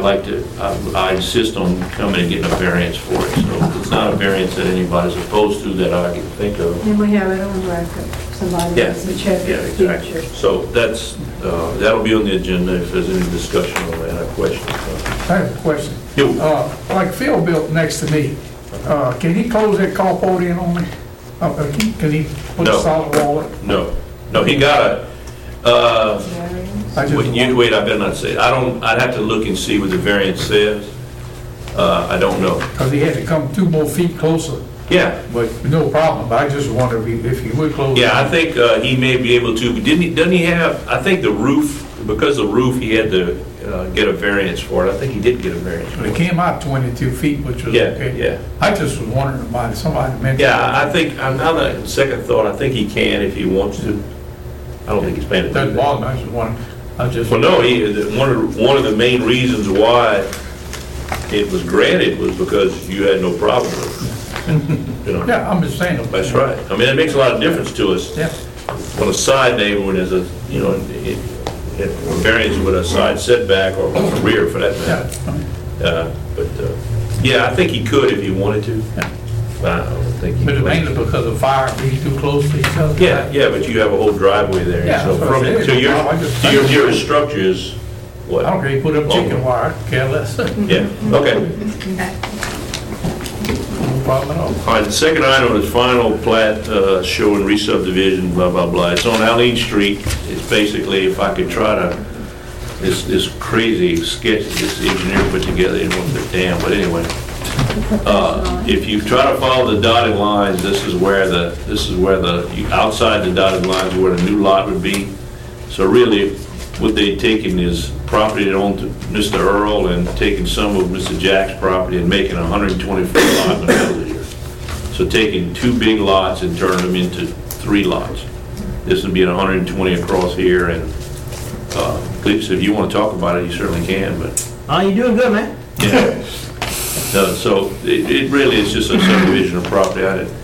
I insist on coming and getting a variance for it. So it's not a variance that anybody's opposed to that I can think of. And we have it on record, somebody Yeah. has to check Yeah, it. exactly. So that'll be on the agenda if there's any discussion on that or questions. I have a question. Yo. Like Phil built next to me, can he close that carport in on me? Can he put No. a solid wall up? No, he got I just Wait, I better not say it. I'd have to look and see what the variance says. I don't know. Because he had to come 2 more feet closer, Yeah, but no problem, but I just wonder if he would close. yeah, I think he may be able to, but doesn't he have, I think the roof, because the roof, he had to get a variance for it. I think he did get a variance for But it it. came out 22 feet, which was Yeah, okay. yeah. I just was wondering about it, somebody mentioned. Yeah, I think, now that second thought, I think he can if he wants to. I don't think he's planning to do Doesn't that. bother me, I just wondering, I just. Well, no, one of the main reasons why it was granted was because you had no problem with it. You know? Yeah, I'm just saying. That's right. I mean, it makes a lot of difference to us. Yeah. On a side neighbor, when there's a, you know, a variance with a side setback or a rear for that matter. But, yeah, I think he could if he wanted to. Yeah. But I don't think he But it's could. mainly because of fire, being too close to each other. Yeah, but you have a whole driveway there. Yeah, So that's what I from, said. to your, I just- to your nearest structure is what? I don't care, you put up chicken wire, care less. Yeah, okay. No problem at all. All right, the second item is final plat showing re-subdivision, blah, blah, blah. It's on Alene Street. It's basically, if I could try to, this crazy sketch that this engineer put together, it wasn't a damn, but anyway. If you try to follow the dotted lines, this is where outside the dotted lines is where the new lot would be. So really, what they've taken is property that owned to Mr. Earl and taking some of Mr. Jack's property and making 124 lots in the middle of here. So taking 2 big lots and turning them into 3 lots. This would be an 120 across here, and so if you want to talk about it, you certainly can, but. Oh, you doing good, man. Yeah. So it really is just a subdivision of property.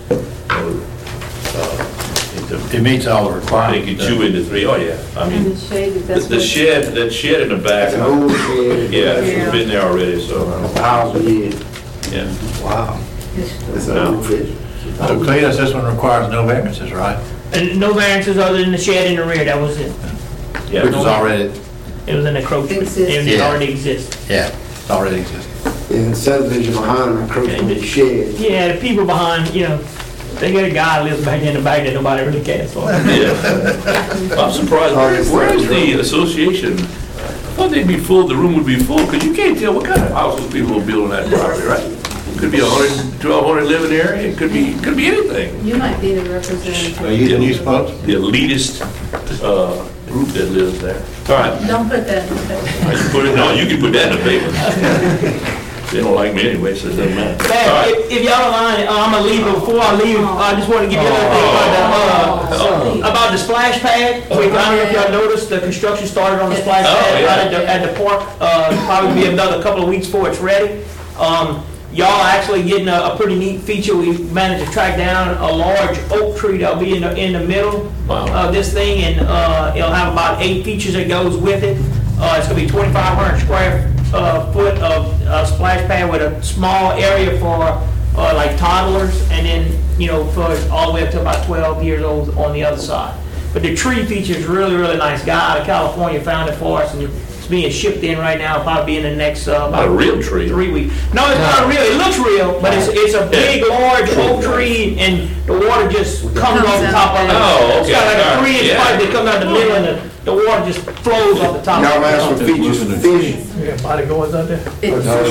It meets all the requirements. Taking 2 into 3, oh yeah. I And mean, the shade, that's the what. shed, that shed in the back, That's an old shed. yeah, it's been there already, so, 1,000 years. yeah. Wow. That's an old fish. So Cletus, this one requires no variances, right? And no variances other than the shed in the rear, that was it. Yeah. Which is already, It was an encroachment, Exists. and it Yeah. already exists. yeah, it's already existing. And subdivision behind them, encroaching the shed. Yeah, the people behind, they got a guy who lives back in the back that nobody really cares for. Yeah. I'm surprised, where is the association? I thought they'd be full, the room would be full, because you can't tell what kind of houses people will build on that property, right? Could be 100, 1,200 living area, it could be anything. You might be the representative. Are you the new spokesman? The elitist group that lives there. All right. Don't put that in the paper. No, you can put that in the paper. They don't like me anyway, so it doesn't matter. Man, All right. if y'all don't mind, I'm gonna leave, but before I leave, I just want to give you a little thing about the splash pad. I don't know if y'all noticed, the construction started on the splash pad right at the park. Probably be another couple of weeks before it's ready. Y'all actually getting a pretty neat feature. We managed to track down a large oak tree that'll be in the middle of this thing, and it'll have about 8 features that goes with it. It's gonna be 2,500 square foot of splash pad with a small area for like toddlers, and then for all the way up to about 12 years old on the other side. But the tree feature is really, really nice. Guy out of California found it for us, and it's being shipped in right now. Probably be in the next about A real tree. 3 weeks. No, it's not real. It looks real, but it's a big, large oak tree, and the water just comes off the top of it. Oh, It's got okay. like a 3-inch Yeah. pipe that comes out the middle, and the water just flows off the top. Y'all asked for features for fish. You got body goers out there? We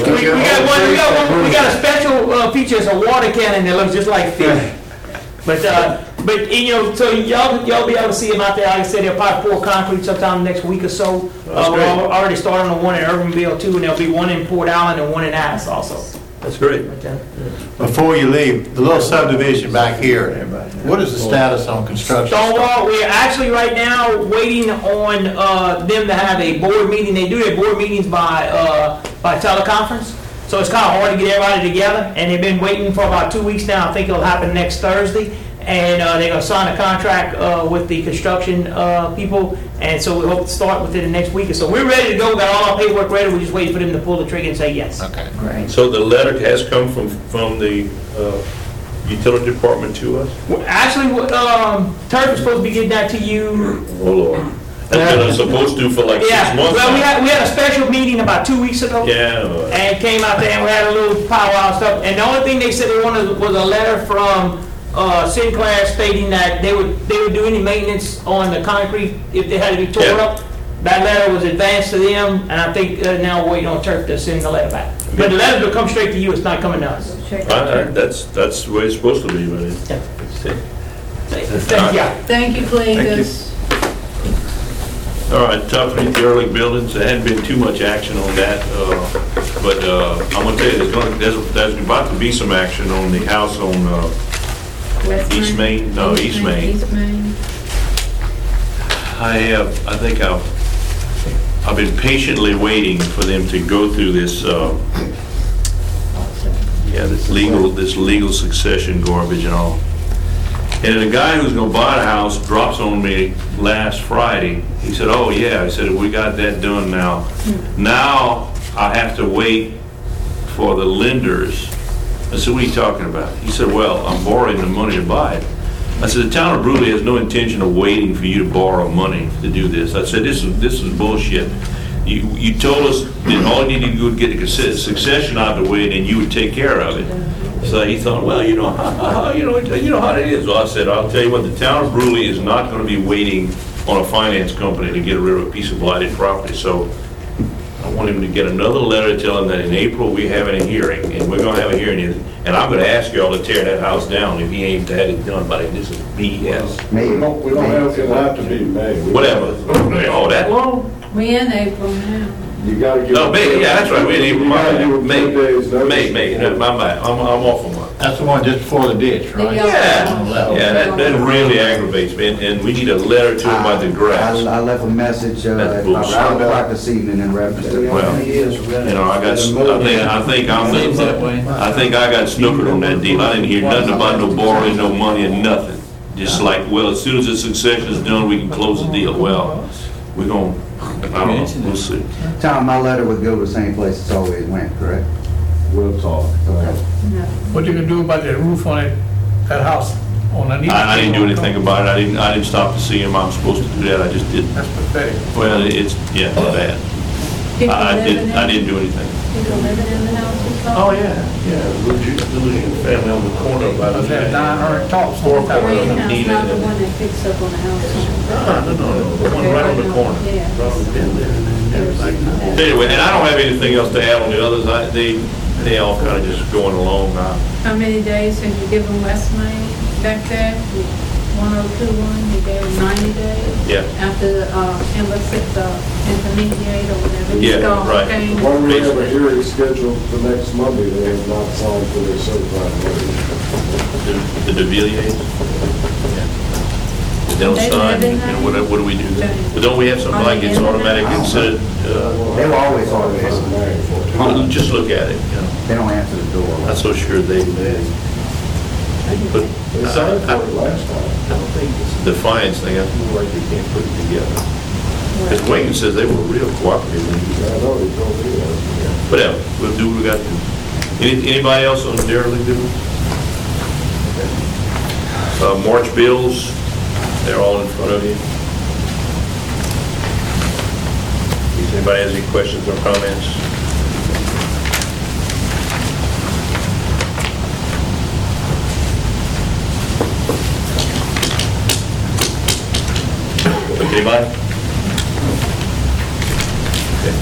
got a special feature. It's a water cannon that looks just like fish. But so y'all be able to see them out there. Like I said, they'll probably pour concrete sometime next week or so. That's We're great. already starting on one in Irvinville too, and there'll be one in Port Allen and one in Addis also. That's great. Before you leave, the little subdivision back here, what is the status on construction? Stonewall, we're actually right now waiting on them to have a board meeting. They do their board meetings by teleconference. So it's kind of hard to get everybody together, and they've been waiting for about 2 weeks now. I think it'll happen next Thursday, and they're going to sign a contract with the construction people, and so we hope to start within the next week or so. We're ready to go, got all our paperwork ready, we're just waiting for them to pull the trigger and say yes. Okay. So the letter has come from the utility department to us? Well, actually, Turk is supposed to be getting that to you. Oh, Lord. That's been supposed to for like 6 Yeah, months well, we now. had a special meeting about 2 weeks ago. Yeah. And came out there and we had a little powwow and stuff. And the only thing they said they wanted was a letter from Sinclair stating that they would do any maintenance on the concrete if they had to be torn Yeah. up. That letter was advanced to them, and I think now we're waiting on Turk to send the letter back. But the letter will come straight to you, it's not coming to us. Check it I- out. That's the way it's supposed to be, but it's. Thank you. Thank you, Cletus. All right, top 3 derelict buildings, there hadn't been too much action on that, but I'm gonna tell you, there's about to be some action on the house on West East Main? No, East Main. East Main. I think I've been patiently waiting for them to go through this, this legal succession garbage and all. And the guy who's gonna buy the house drops on me last Friday. He said, oh yeah, I said, we got that done now. Now I have to wait for the lenders. I said, what are you talking about? He said, well, I'm borrowing the money to buy it. I said, the town of Brewley has no intention of waiting for you to borrow money to do this. I said, this is bullshit. You told us that all you needed to do was get the succession out of the way and then you would take care of it. So he thought, well, you know how it is. Well, I said, I'll tell you what, the town of Brewley is not going to be waiting on a finance company to get rid of a piece of blighted property. So I want him to get another letter telling that in April we're having a hearing, and we're going to have a hearing, and I'm going to ask y'all to tear that house down if he ain't had it done by then. This is BS. Maybe. We don't have, it'll have to be May. Whatever. Oh, that long? We in April now. You gotta give. No, May, yeah, that's right, we didn't even, You gotta give them May, 10 days notice. May, my bad, I'm off on one. That's the one just before the ditch, right? Yeah, that really aggravates me, and we need a letter to him about the grass. I left a message That's at about bullshit. 5 o'clock this evening in reference to Well, that. you know, I think I got snookered on that deal. I didn't hear nothing about no borrowing, no money, and nothing. Just like, well, as soon as the succession is done, we can close the deal. Well, we're gonna, I don't know, we'll see. Tom, my letter would go to the same place it's always went, correct? We'll talk. What you gonna do about that roof on that house on the. I didn't do anything about it. I didn't stop to see him. I'm supposed to do that. I just didn't. That's pathetic. Well, it's bad. People I living in- didn't do anything. People living in the house or something? Oh, yeah, the Lucian family on the corner about I've had it. 900 talks. Four The apartments. green house, Need not it. the one that picks up on the house. No, the one right on the corner. Yeah. Anyway, and I don't have anything else to add on the others. They all kind of just going along now. How many days have you given West Main back there? 1021, you gave him 90 days? Yeah. After the intermediate or whatever. Yeah, storm right. came. When we have a hearing scheduled for next Monday, they have not signed for their certified letter. The De Villiers. They don't They sign, live in you know, that? what do we do then? But don't we have something like it's automatically considered, They were always automatic. just look at it, you know. They don't answer the door. Not so sure they put, They signed for it last time. I don't think it's a defiance thing, I feel like they can't put it together. Because Wayne says they were real cooperative. when he- I know, they told me that. Whatever, we'll do what we got to do. Anybody else on derelict business? March bills, they're all in front of you. If anybody has any questions or comments? Anybody? Okay.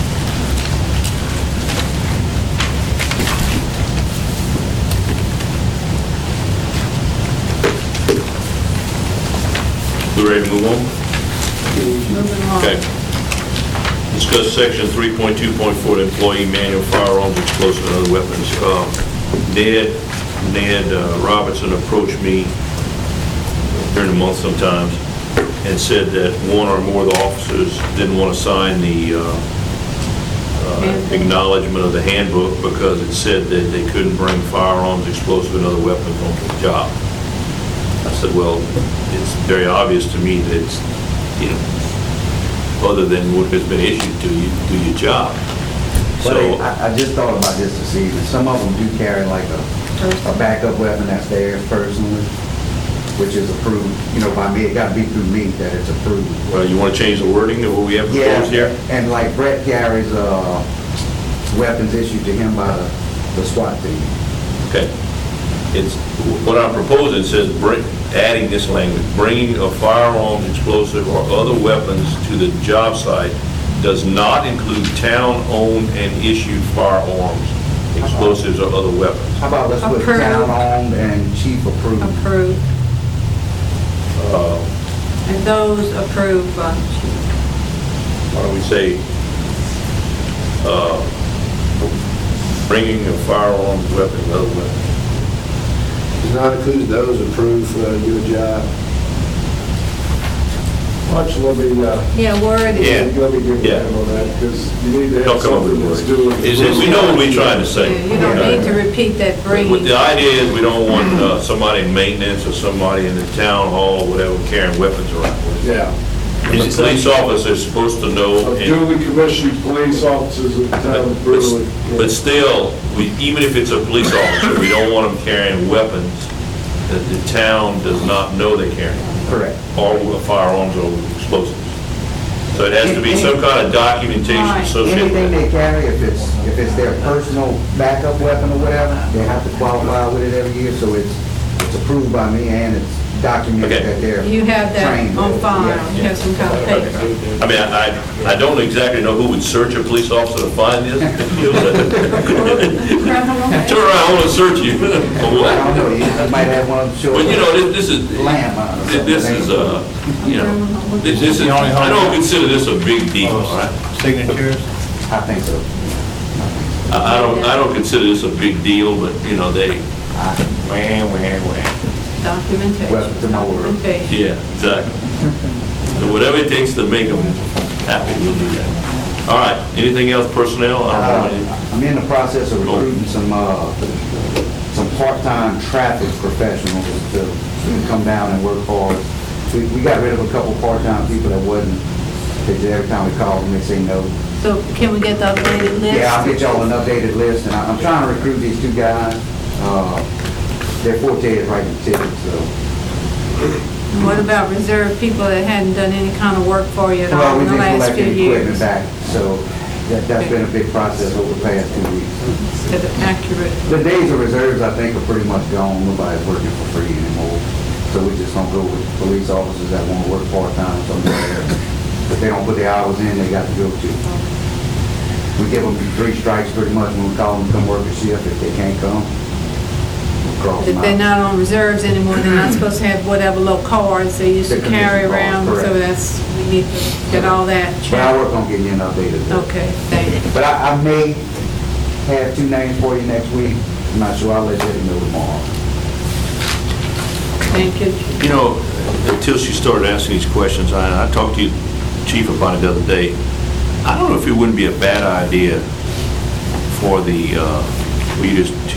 We ready to move on? Moving on. Okay. Discuss section 3.2.4, the employee manual, firearms, explosives, and other weapons. Ned Robertson approached me during the month sometimes and said that one or more of the officers didn't want to sign the acknowledgement of the handbook because it said that they couldn't bring firearms, explosives, and other weapons onto the job. I said, well, it's very obvious to me that it's, you know, other than what has been issued to you, do your job. But So, I just thought about this evening. Some of them do carry like a backup weapon that's theirs personally, which is approved, you know, by me. It got to be through me that it's approved. well, you want to change the wording of what we have proposed here? And like Brett carries weapons issued to him by the SWAT team. Okay. it's, what I'm proposing says, adding this language, bringing of firearms, explosive, or other weapons to the job site does not include town-owned and issued firearms, explosives, or other weapons. How about let's put Approved. town-owned and chief approved? Approved. And those approved by the chief. Why don't we say, bringing of firearms, weapons, other weapons? Does not include those approved for your job. Watch, let me, Yeah, word let is, me give you Yeah. a on that, because you need to Don't have come up with something that's words. doing. We know what we're trying to say. you don't need to repeat that What bringing. the idea is, we don't want somebody in maintenance or somebody in the town hall, whatever, carrying weapons around. Yeah. Is the police officer supposed to know? Of and- duly commissioned police officers of the town of Brewley. But still, even if it's a police officer, we don't want them carrying weapons that the town does not know they're carrying, Correct. or firearms or explosives. So it has to be some kind of documentation Right. associated Anything with they it. carry, if it's their personal backup weapon or whatever, they have to qualify with it every year, so it's approved by me and it's documented Okay. that they're You have that trained on with it. file, Yeah. you have some kind of paper. I mean, I don't exactly know who would search a police officer to find this. Turn around, I want to search you. For I don't what? know, you might have one of them show. But you know, this is, Landmine or something. this is, you know, this is, I don't consider this a big deal, all right? Signatures? I think so. I don't consider this a big deal, but, you know, they, wham. Documentation. Welcome to my world. Documentation. Yeah, exactly. So whatever it takes to make them happy, we'll do that. All right, anything else personnel? I don't know anything. I'm in the process of recruiting some part-time traffic professionals to come down and work for us. We got rid of a couple part-time people that wasn't, because every time we call them, they say no. So can we get the updated list? Yeah, I'll get y'all an updated list, and I'm trying to recruit these two guys. Their forte is writing tickets, so. What about reserve people that hadn't done any kind of work for you at Well, all we've in the been last few collecting equipment years? back, so that's been a big process over the past 2 weeks. Is it accurate? The days of reserves, I think, are pretty much gone. Nobody's working for free anymore. So we just don't go with police officers that want to work part-time somewhere. If they don't put the hours in, they got to go to. We give them 3 strikes pretty much when we call them to come work a shift. If they can't come, we'll cross If them they're out. not on reserves anymore, they're not supposed to have whatever little cards they used to The commission carry cards, around, so correct. that's, we need to get all that But I'll checked. work on getting you an updated list. Okay, thank you. But I may have 2 names for you next week. I'm not sure. I'll let you know tomorrow. Thank you. You know, until she started asking these questions, I talked to you, Chief, about it the other day. I don't know if it wouldn't be a bad idea for the leaders to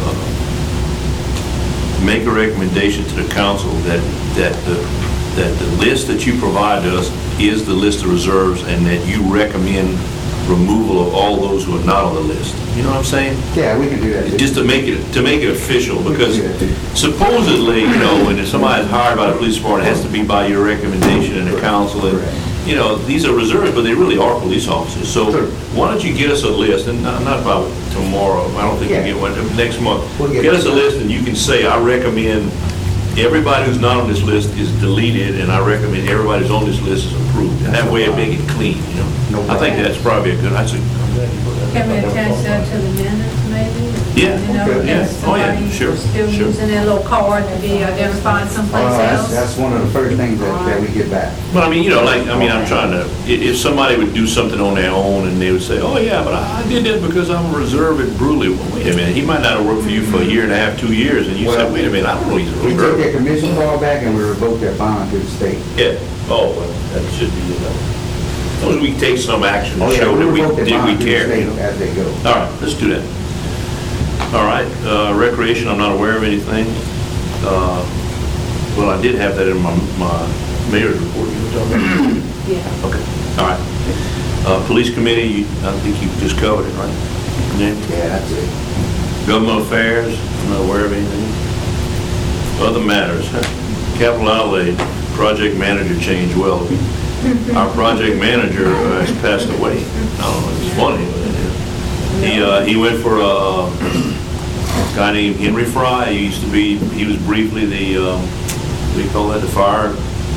make a recommendation to the council that the list that you provide to us is the list of reserves, and that you recommend removal of all those who are not on the list. You know what I'm saying? Yeah, we can do that. Just to make it official, because supposedly, you know, when somebody's hired by the police department, it has to be by your recommendation in the council, and, you know, these are reserves, but they really are police officers. So why don't you get us a list, and not about tomorrow, I don't think you get one, next month. We'll get Get us a it. list, and you can say, I recommend everybody who's not on this list is deleted, and I recommend everybody who's on this list is approved. And that way it make it clean, you know? I think that's probably a good, Can we attach that to the minutes, maybe? Yeah, You know, okay, yeah. if Oh, yeah, somebody sure, still sure. using their little card to be identified someplace else? That's one of the first things that we get back. Well, I mean, you know, I'm trying to, if somebody would do something on their own and they would say, oh, yeah, but I did that because I'm a reserve at Brewley. Well, wait a minute, he might not have worked for you for a year and a half, 2 years, and you said, wait a minute, I don't know he's a We took reserve. their commission card back and we revoked their bond to the state. Yeah, oh, well, that should be enough. As long as we take some action Oh, to yeah, show that we revoked their did, we bond to the care, you state know? as they go. All right, let's do that. All right, recreation, I'm not aware of anything. Well, I did have that in my mayor's report. You were talking about? Yeah. Okay, all right. Police committee, I think you just covered it, right? Yeah. Yeah, that's it. Government affairs, I'm not aware of anything. Other matters, capital outlay, project manager change. Well, our project manager has passed away. I don't know, it's funny, but he went for guy named Henry Fry. He was briefly the, what do you call that, the fire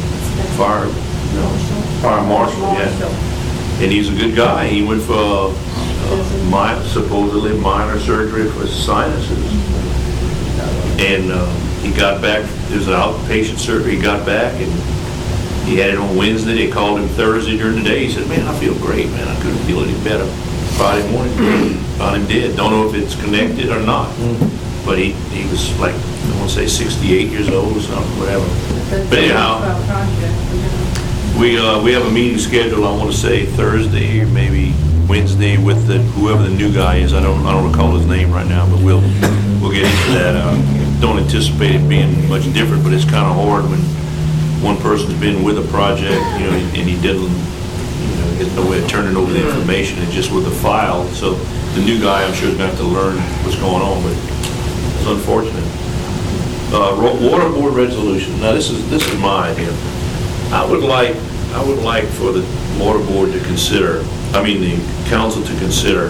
marshal, yeah. And he's a good guy. He went for supposedly minor surgery for sinuses. And he got back, it was an outpatient surgery, he got back and he had it on Wednesday. They called him Thursday during the day. He said, man, I feel great, man. I couldn't feel any better. Friday morning, found him dead. Don't know if it's connected or not. But he was like, I want to say 68 years old or something, whatever. But anyhow, we have a meeting scheduled, I want to say Thursday or maybe Wednesday with whoever the new guy is. I don't recall his name right now, but we'll get into that. Don't anticipate it being much different, but it's kind of hard when one person's been with a project, and he didn't, there's no way of turning over the information, it's just with a file. So the new guy, I'm sure, is going to have to learn what's going on, but it's unfortunate. Water board resolution. Now this is my idea. I would like for the water board to consider, the council to consider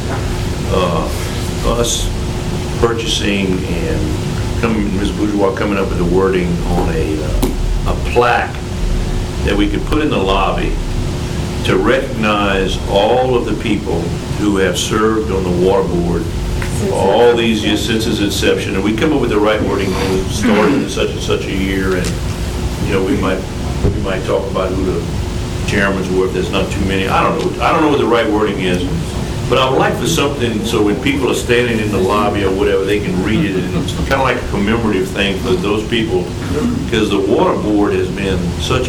us purchasing and Ms. Bourgeois coming up with the wording on a plaque that we could put in the lobby to recognize all of the people who have served on the water board all these years since its inception, and we come up with the right wording. We started in such and such a year, and we might talk about who the chairmans were if there's not too many. I don't know what the right wording is, but I would like for something so when people are standing in the lobby or whatever, they can read it, and it's kind of like a commemorative thing for those people, because the water board has been such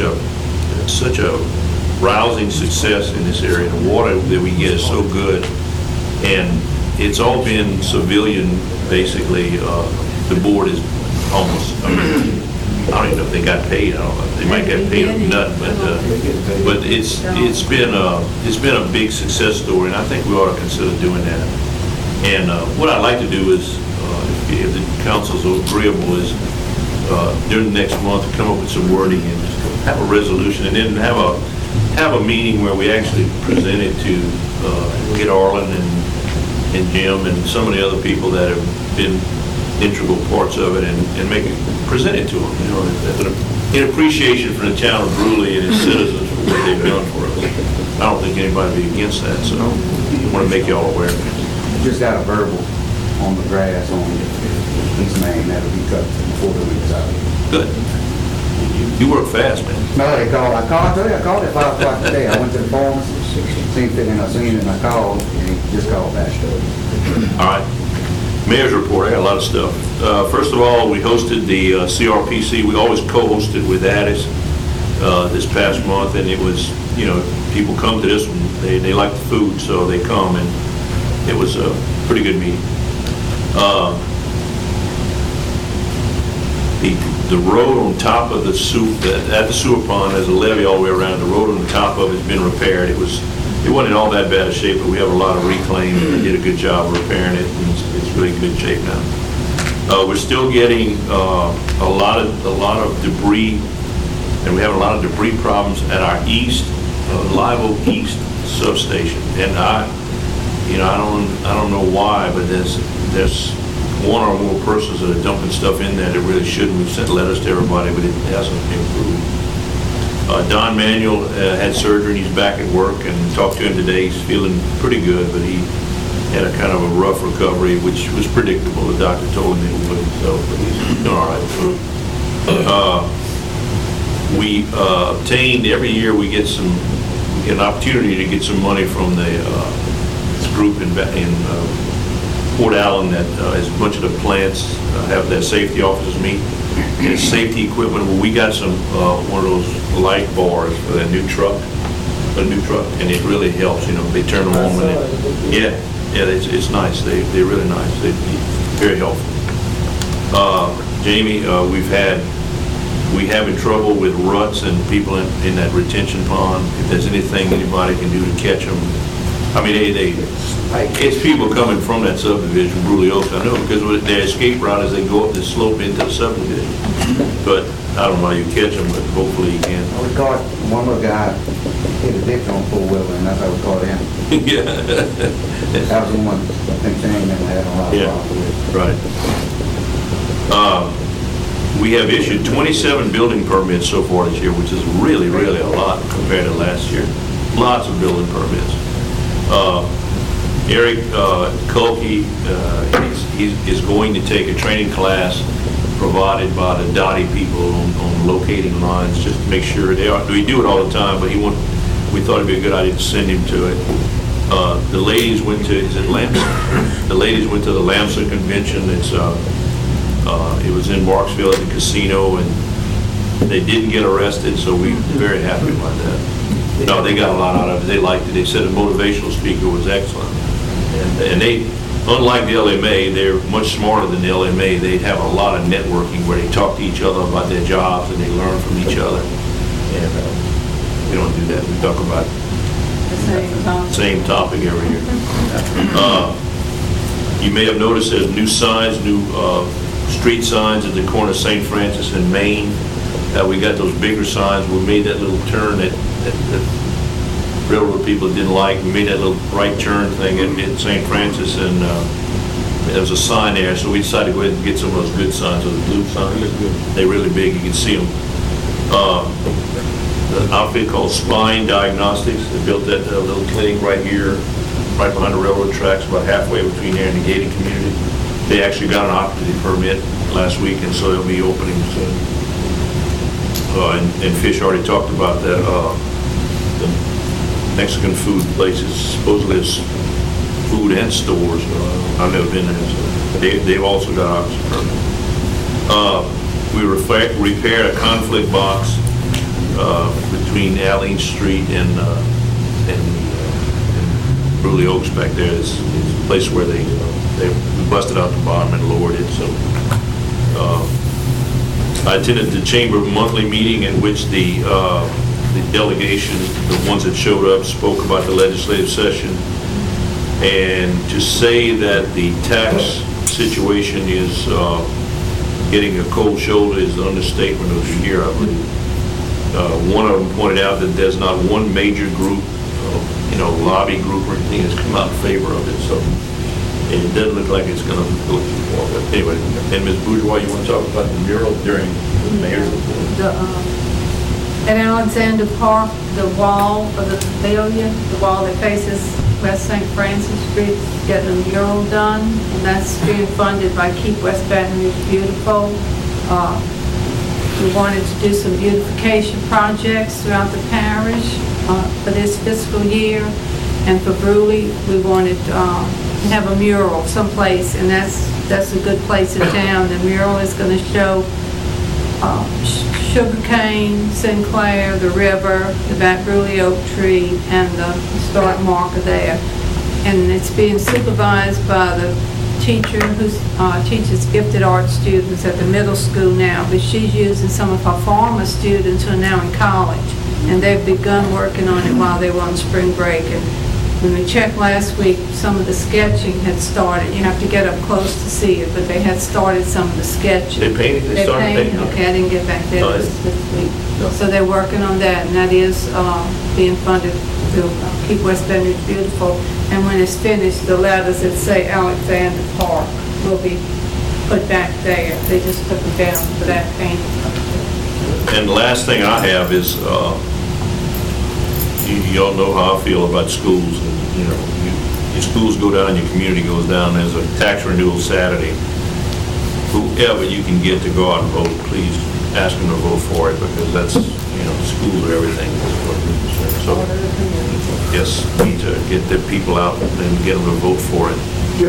a rousing success in this area. The water that we get is so good, and it's all been civilian, basically. The board is almost, I don't even know if they got paid. I don't know. They might get paid or nothing, but it's been a big success story, and I think we ought to consider doing that. And what I'd like to do is, if the council's agreeable, is during the next month come up with some wording and have a resolution, and then have a meeting where we actually present it to get Arlen and Jim and some of the other people that have been integral parts of it, and present it to them, in appreciation for the town of Brewley and its citizens for what they've done for us. I don't think anybody would be against that, so I want to make you all aware. Just got a verbal on the grass on his name that'll be cut before the week's out. Good. You work fast, man. No, I called at 5 o'clock today. I went to the farm, seen it, and I called, and he just called back. All right. Mayor's report, I got a lot of stuff. First of all, we hosted the CRPC. We always co-hosted with Addis this past month, and it was, people come to this one, they like the food, so they come, and it was a pretty good meeting. The road on top of the at the sewer pond, there's a levee all the way around. The road on the top of it's been repaired. It wasn't in all that bad a shape, but we have a lot of reclaim, and they did a good job of repairing it, and it's really in good shape now. We're still getting a lot of debris, and we have a lot of debris problems at our Live Oak East substation. And I don't know why, but there's one or more persons that are dumping stuff in there that really shouldn't. We've sent letters to everybody, but it hasn't improved. Don Manuel had surgery, and he's back at work, and talked to him today. He's feeling pretty good, but he had a kind of a rough recovery, which was predictable. The doctor told him he would, so but he's doing all right. We obtained, every year we get an opportunity to get some money from this group in Port Allen that has a bunch of the plants have their safety officers meet. And it's safety equipment. Well, we got some one of those light bars for that new truck, and it really helps. They turn them on when it's nice. They're really nice. They're very helpful. Jamie, we having trouble with ruts and people in that retention pond. If there's anything anybody can do to catch them, it's people coming from that subdivision, Brewley Oaks, I know, because their escape route is they go up this slope into the subdivision. But I don't know how you catch them, but hopefully you can. We caught one little guy hit a ditch on 4-wheeler, and that's how we caught him. Yeah. That was the one, I think Shane never had. having a lot of Yeah. problems with. Right. We have issued 27 building permits so far this year, which is really, really a lot compared to last year. Lots of building permits. Eric Kulke is going to take a training class provided by the Dottie people on locating lines, just to make sure we do it all the time, but we thought it'd be a good idea to send him to it. The ladies went to, is it Lamson? The ladies went to the Lamson convention. It was in Marksville at the casino, and they didn't get arrested, so we're very happy about that. No, they got a lot out of it. They liked it. They said the motivational speaker was excellent. And they, unlike the LMA, they're much smarter than the LMA. They have a lot of networking where they talk to each other about their jobs and they learn from each other. And we don't do that. We talk about The same topic every year. You may have noticed there's new signs, new street signs at the corner of St. Francis and Main. We got those bigger signs. We made that little turn that railroad people didn't like. We made that little right turn thing at St. Francis, and there was a sign there, so we decided to go ahead and get some of those good signs, those blue signs. They're really big. You can see them. The outfit called Spine Diagnostics, they built that little clinic right here, right behind the railroad tracks, about halfway between there and the gated community. They actually got an occupancy permit last week, and so they'll be opening soon. And Fish already talked about that. The Mexican food places, supposedly it's food and stores. I've never been there, so they've also got occupancy permit. We repaired a conflict box between Alene Street and Bruley Oaks back there. It's a place where they busted out the bottom and lowered it. So I attended the Chamber monthly meeting in which the delegation, the ones that showed up, spoke about the legislative session. And to say that the tax situation is getting a cold shoulder is the understatement of the year, I believe. One of them pointed out that there's not one major group, lobby group or anything that's come out in favor of it. So it doesn't look like it's going to go too far. But anyway, and Ms. Bourgeois, you want to talk about the mural during the mayor's report? At Alexander Park, the wall of the pavilion, the wall that faces West St. Francis Street, is getting a mural done, and that's being funded by Keep West Baton Rouge Beautiful. We wanted to do some beautification projects throughout the parish for this fiscal year, and for Bruley, we wanted to have a mural someplace, and that's a good place in town. The mural is going to show Sugarcane, Sinclair, the river, the Baton Bruley oak tree, and the historic marker there. And it's being supervised by the teacher who teaches gifted art students at the middle school now, but she's using some of her former students who are now in college, and they've begun working on it while they were on spring break. And when we checked last week, some of the sketching had started. You have to get up close to see it, but they had started some of the sketching. They painted? They started painting? Okay, I didn't get back there No, this week. No. So they're working on that, and that is being funded to Keep West Baton Rouge Beautiful. And when it's finished, the letters that say Alexander Park will be put back there. They just took them down for that painting. And the last thing I have is, you all know how I feel about schools. And, your schools go down, your community goes down. There's a tax renewal Saturday. Whoever you can get to go out and vote, please ask them to vote for it, because that's, schools are everything. So, yes, we need to get the people out and get them to vote for it.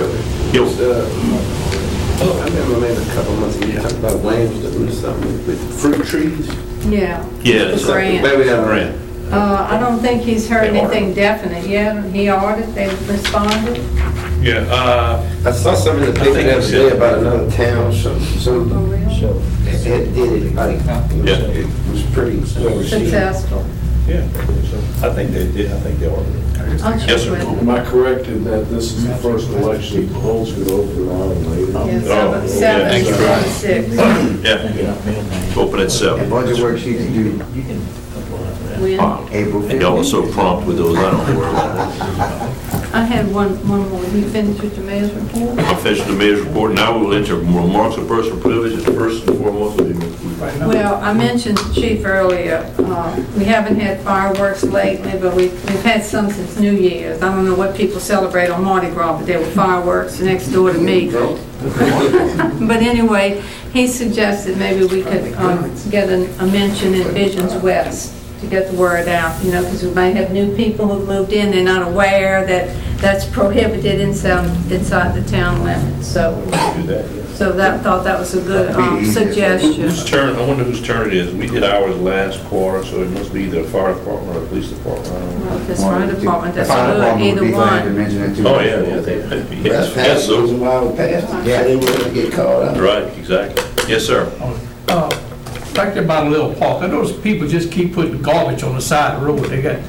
I remember maybe a couple months ago, you talked about Williams doing something with fruit trees. Yeah. Yeah, that's Grant. Maybe that Grant. I don't think he's heard They anything definite yet. He ordered, they responded. Yeah, I saw something in the paper the other day about another town, some had did it, like, it was pretty well received. Successful. yeah. I think they did. I think they ordered it. I'll check Yes, sir. with Am him. I correct in that this is the first election the polls could open on later? Yeah, Oh, seven, yeah, seven, six. Yeah. Open at And 7. budget worksheets due When? April 15th. And y'all are so prompt with those, I don't know where. I had one more. You finished with the mayor's report? I finished the mayor's report, now we will enter remarks of personal privilege, and first and foremost, Well, I mentioned Chief earlier, we haven't had fireworks lately, but we've had some since New Year's. I don't know what people celebrate on Mardi Gras, but there were fireworks next door to me. But anyway, he suggested maybe we could get a mention in Visions West to get the word out, you know, because we might have new people who've moved in, they're not aware that that's prohibited inside the town limits, so thought that was a good suggestion. whose turn, I wonder whose turn it is. We did ours last quarter, so it must be either the fire department or the police department. I don't know. Well, if it's fire department, that's Fire good, department would either be glad to one. mention it too. Oh, yeah, That's yes, the reason so, why we passed it. Yeah, they wouldn't get caught up. right, exactly. Yes, sir. Back there by the little park, I notice people just keep putting garbage on the side of the road. They got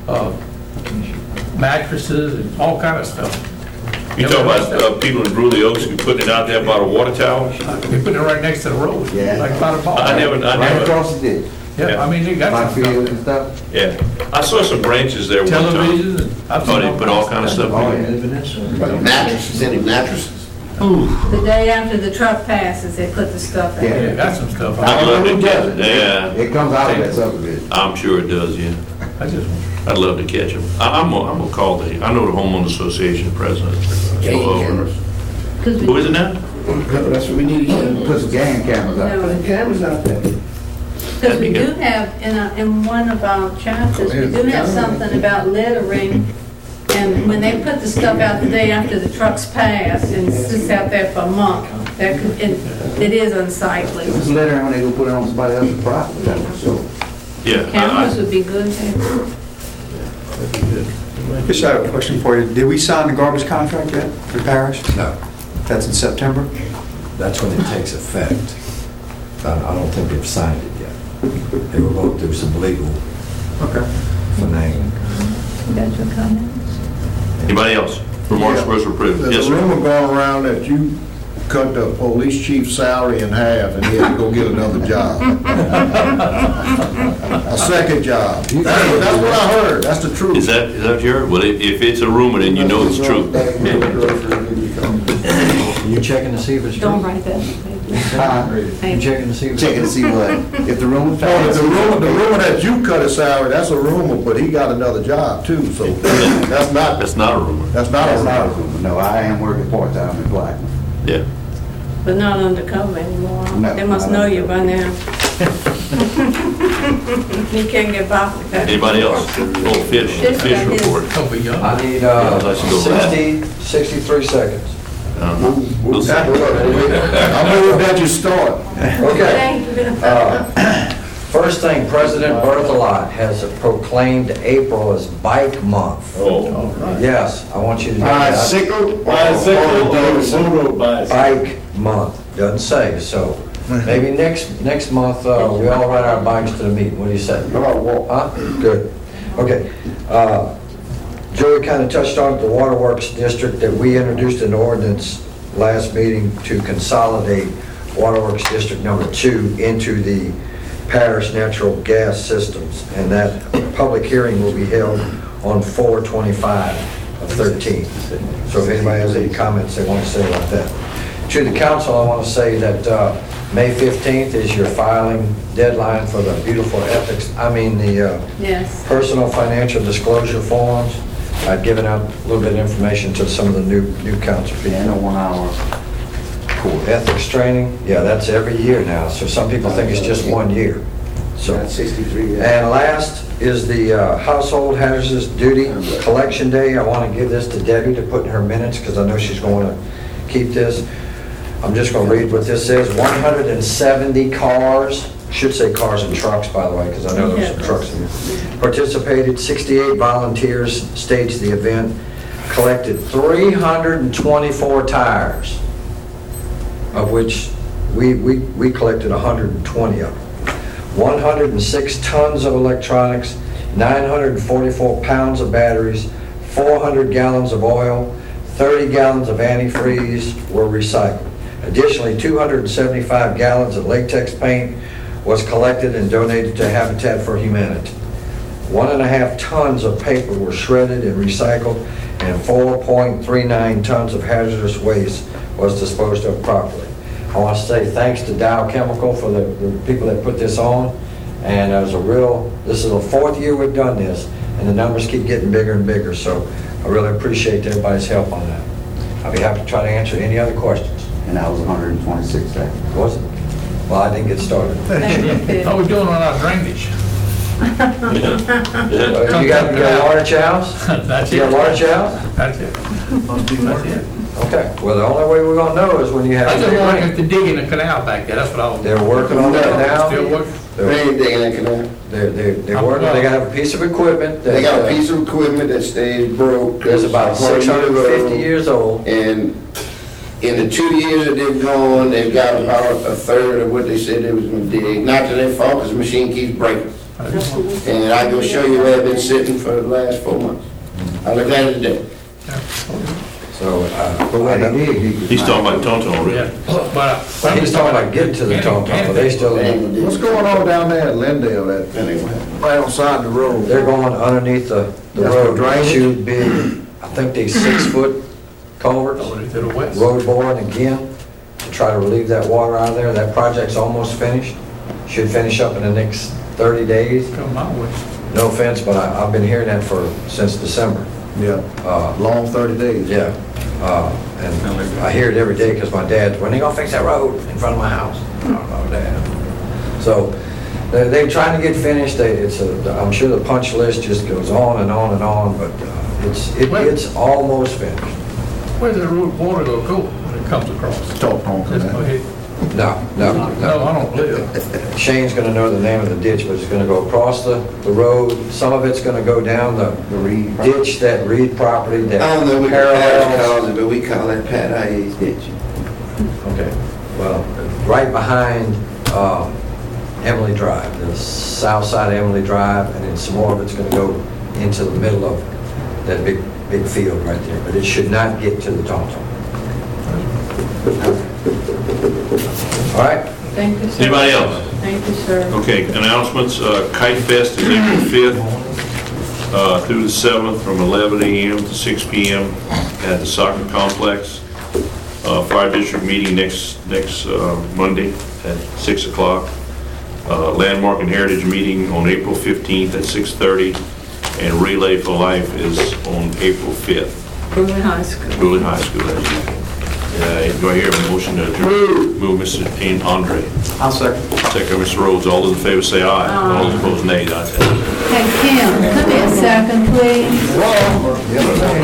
mattresses and all kind of stuff. You talking about people in Bruley Oaks who putting it out there by the water tower? They put it right next to the road, Yeah. like by the park. I Right never, across the ditch. Yeah, I mean, they got My some field stuff. and stuff. yeah. I saw some branches there one time. Television. and I've Oh, seen they put all kind of stuff Oh, in. yeah. Mattresses, any mattresses. The day after the truck passes, they put the stuff in. Yeah. Yeah, got some stuff. I'd love to catch it, yeah. It comes out of that subdivision. I'm sure it does, yeah. I just, I'd love to catch them. I'm gonna call I know the homeowner association president. Game Go over. cameras. Who is it now? That's what we need to get. Put some game cameras out. No, Put the cameras out there. because we do have, in one of our chapters, we do have something about littering. And when they put the stuff out the day after the trucks pass and sits out there for a month, it is unsightly. It's littering when they go put it on somebody else's property, that's for sure. Yeah. Cameras would be good too. Just have a question for you. Did we sign the garbage contract yet for parish? No, That's in September? that's when it takes effect. I don't think they've signed it yet. They were going through some legal Okay. finagling. You got your comments? Anybody else? Remarks of personal privilege. Yes, There's a sir. rumor going around that you cut the police chief's salary in half and he had to go get another job. A second job. That's what I heard, that's the truth. Is that your, well, if it's a rumor, then you know it's true. You checking to see if it's true? Don't write that. You checking to see if it's Checking to see what, if the rumor Oh, passes. the rumor that you cut his salary, that's a rumor, but he got another job too, so that's not That's not a rumor. a That's not a rumor. rumor. No, I am working part-time in Blackman. Yeah. But not undercover anymore. No, They must not know you by now. You can't get by with that. Anybody else? Oh, fish report. don't be young. I need let's go with that. 63 seconds. We'll see. I knew that you start. Okay. Thank you. First thing, President Berthelot has proclaimed April as Bike Month. Oh, Yes, I want you to know that. Bicycle? Bicycle, motor bicycle. Bike Month, doesn't say, so maybe next month, we all ride our bikes to the meeting, what do you say? Huh? Good, okay. Joey kind of touched on it, the Waterworks District, that we introduced an ordinance last meeting to consolidate Waterworks District Number 2 into the parish natural gas systems, and that public hearing will be held on 4/25/13. So if anybody has any comments they want to say about that. To the council, I want to say that May 15th is your filing deadline for the beautiful Yes. personal financial disclosure forms. I've given out a little bit of information to some of the new council people. And a 1 hour course. Ethics training, yeah, that's every year now, so some people think it's just 1 year. So, That's 63 years. and last is the household hazardous duty collection day. I want to give this to Debbie to put in her minutes because I know she's going to keep this. I'm just going to read what this says. 170 cars, should say cars and trucks, by the way, because I know there's some trucks in there, participated. 68 volunteers staged the event, collected 324 tires, of which we collected 120 of them. 106 tons of electronics, 944 pounds of batteries, 400 gallons of oil, 30 gallons of antifreeze were recycled. Additionally, 275 gallons of latex paint was collected and donated to Habitat for Humanity. 1.5 tons of paper were shredded and recycled, and 4.39 tons of hazardous waste was disposed of properly. I want to say thanks to Dow Chemical for the people that put this on, and this is the 4th year we've done this, and the numbers keep getting bigger and bigger, so I really appreciate everybody's help on that. I'll be happy to try to answer any other questions. And that was 126 seconds. Was it? Well, I didn't get started. How we doing on our drainage? You got water at your house? That's You it. got water at your house? That's it. That's it. Okay, well, the only way we're gonna know is when you have I a just big wanted rain. to dig in the canal back there, that's what I was. They're working on that now. Still working? They ain't digging that canal. They're working, they got a piece of equipment. They got a that, piece of equipment that stays broke. That's about 650 years old. And in the 2 years that they've gone, they've got about a third of what they said they was gonna dig. Not to their fault, because the machine keeps breaking. And I can show you where it's been sitting for the last 4 months. I looked at it today. So, But when they dig, He's talking about Tonto already. Yeah, but. he's talking about getting to the top, but they still, What's going on down there at Lindale, right on side of the road? they're going underneath the That's road. for drainage? Should be, I think they 6-foot culverts. Over to the west. Road boring again to try to relieve that water out of there. That project's almost finished. Should finish up in the next 30 days. Come my way. No offense, but I've been hearing that since December. Yeah, long 30 days. Yeah. And I hear it every day because my dad, when they gonna fix that road in front of my house? I don't know, Dad. So they're trying to get finished. I'm sure the punch list just goes on and on and on, but it's almost finished. Where's the road water gonna go when it comes across? Talk on Just go ahead. No. No, I don't live. Shane's gonna know the name of the ditch, but it's gonna go across the road. Some of it's gonna go down the Reed ditch, that Reed property that I don't know what the parish parallels. calls it, but we call it Pat Hayes ditch. Okay, well, right behind Emily Drive, the south side of Emily Drive, and then some more of it's gonna go into the middle of that big field right there, but it should not get to the Tonto. All right? Thank you, sir. Anybody else? Thank you, sir. Okay, announcements, Kite Fest is April 5th through the 7th from 11 a.m. to 6 p.m. at the soccer complex. Fire district meeting next Monday at 6 o'clock. Landmark and Heritage meeting on April 15th at 6:30. And Relay for Life is on April 5th. Brooklyn High School. Brooklyn High School, as usual. Do I hear a motion to adjourn? Move Mr. Andre. I'll second. Second, Mr. Rhodes. All those in favor say aye. All those opposed, nay. The ayes have it. Hey, Kim, come here a second, please.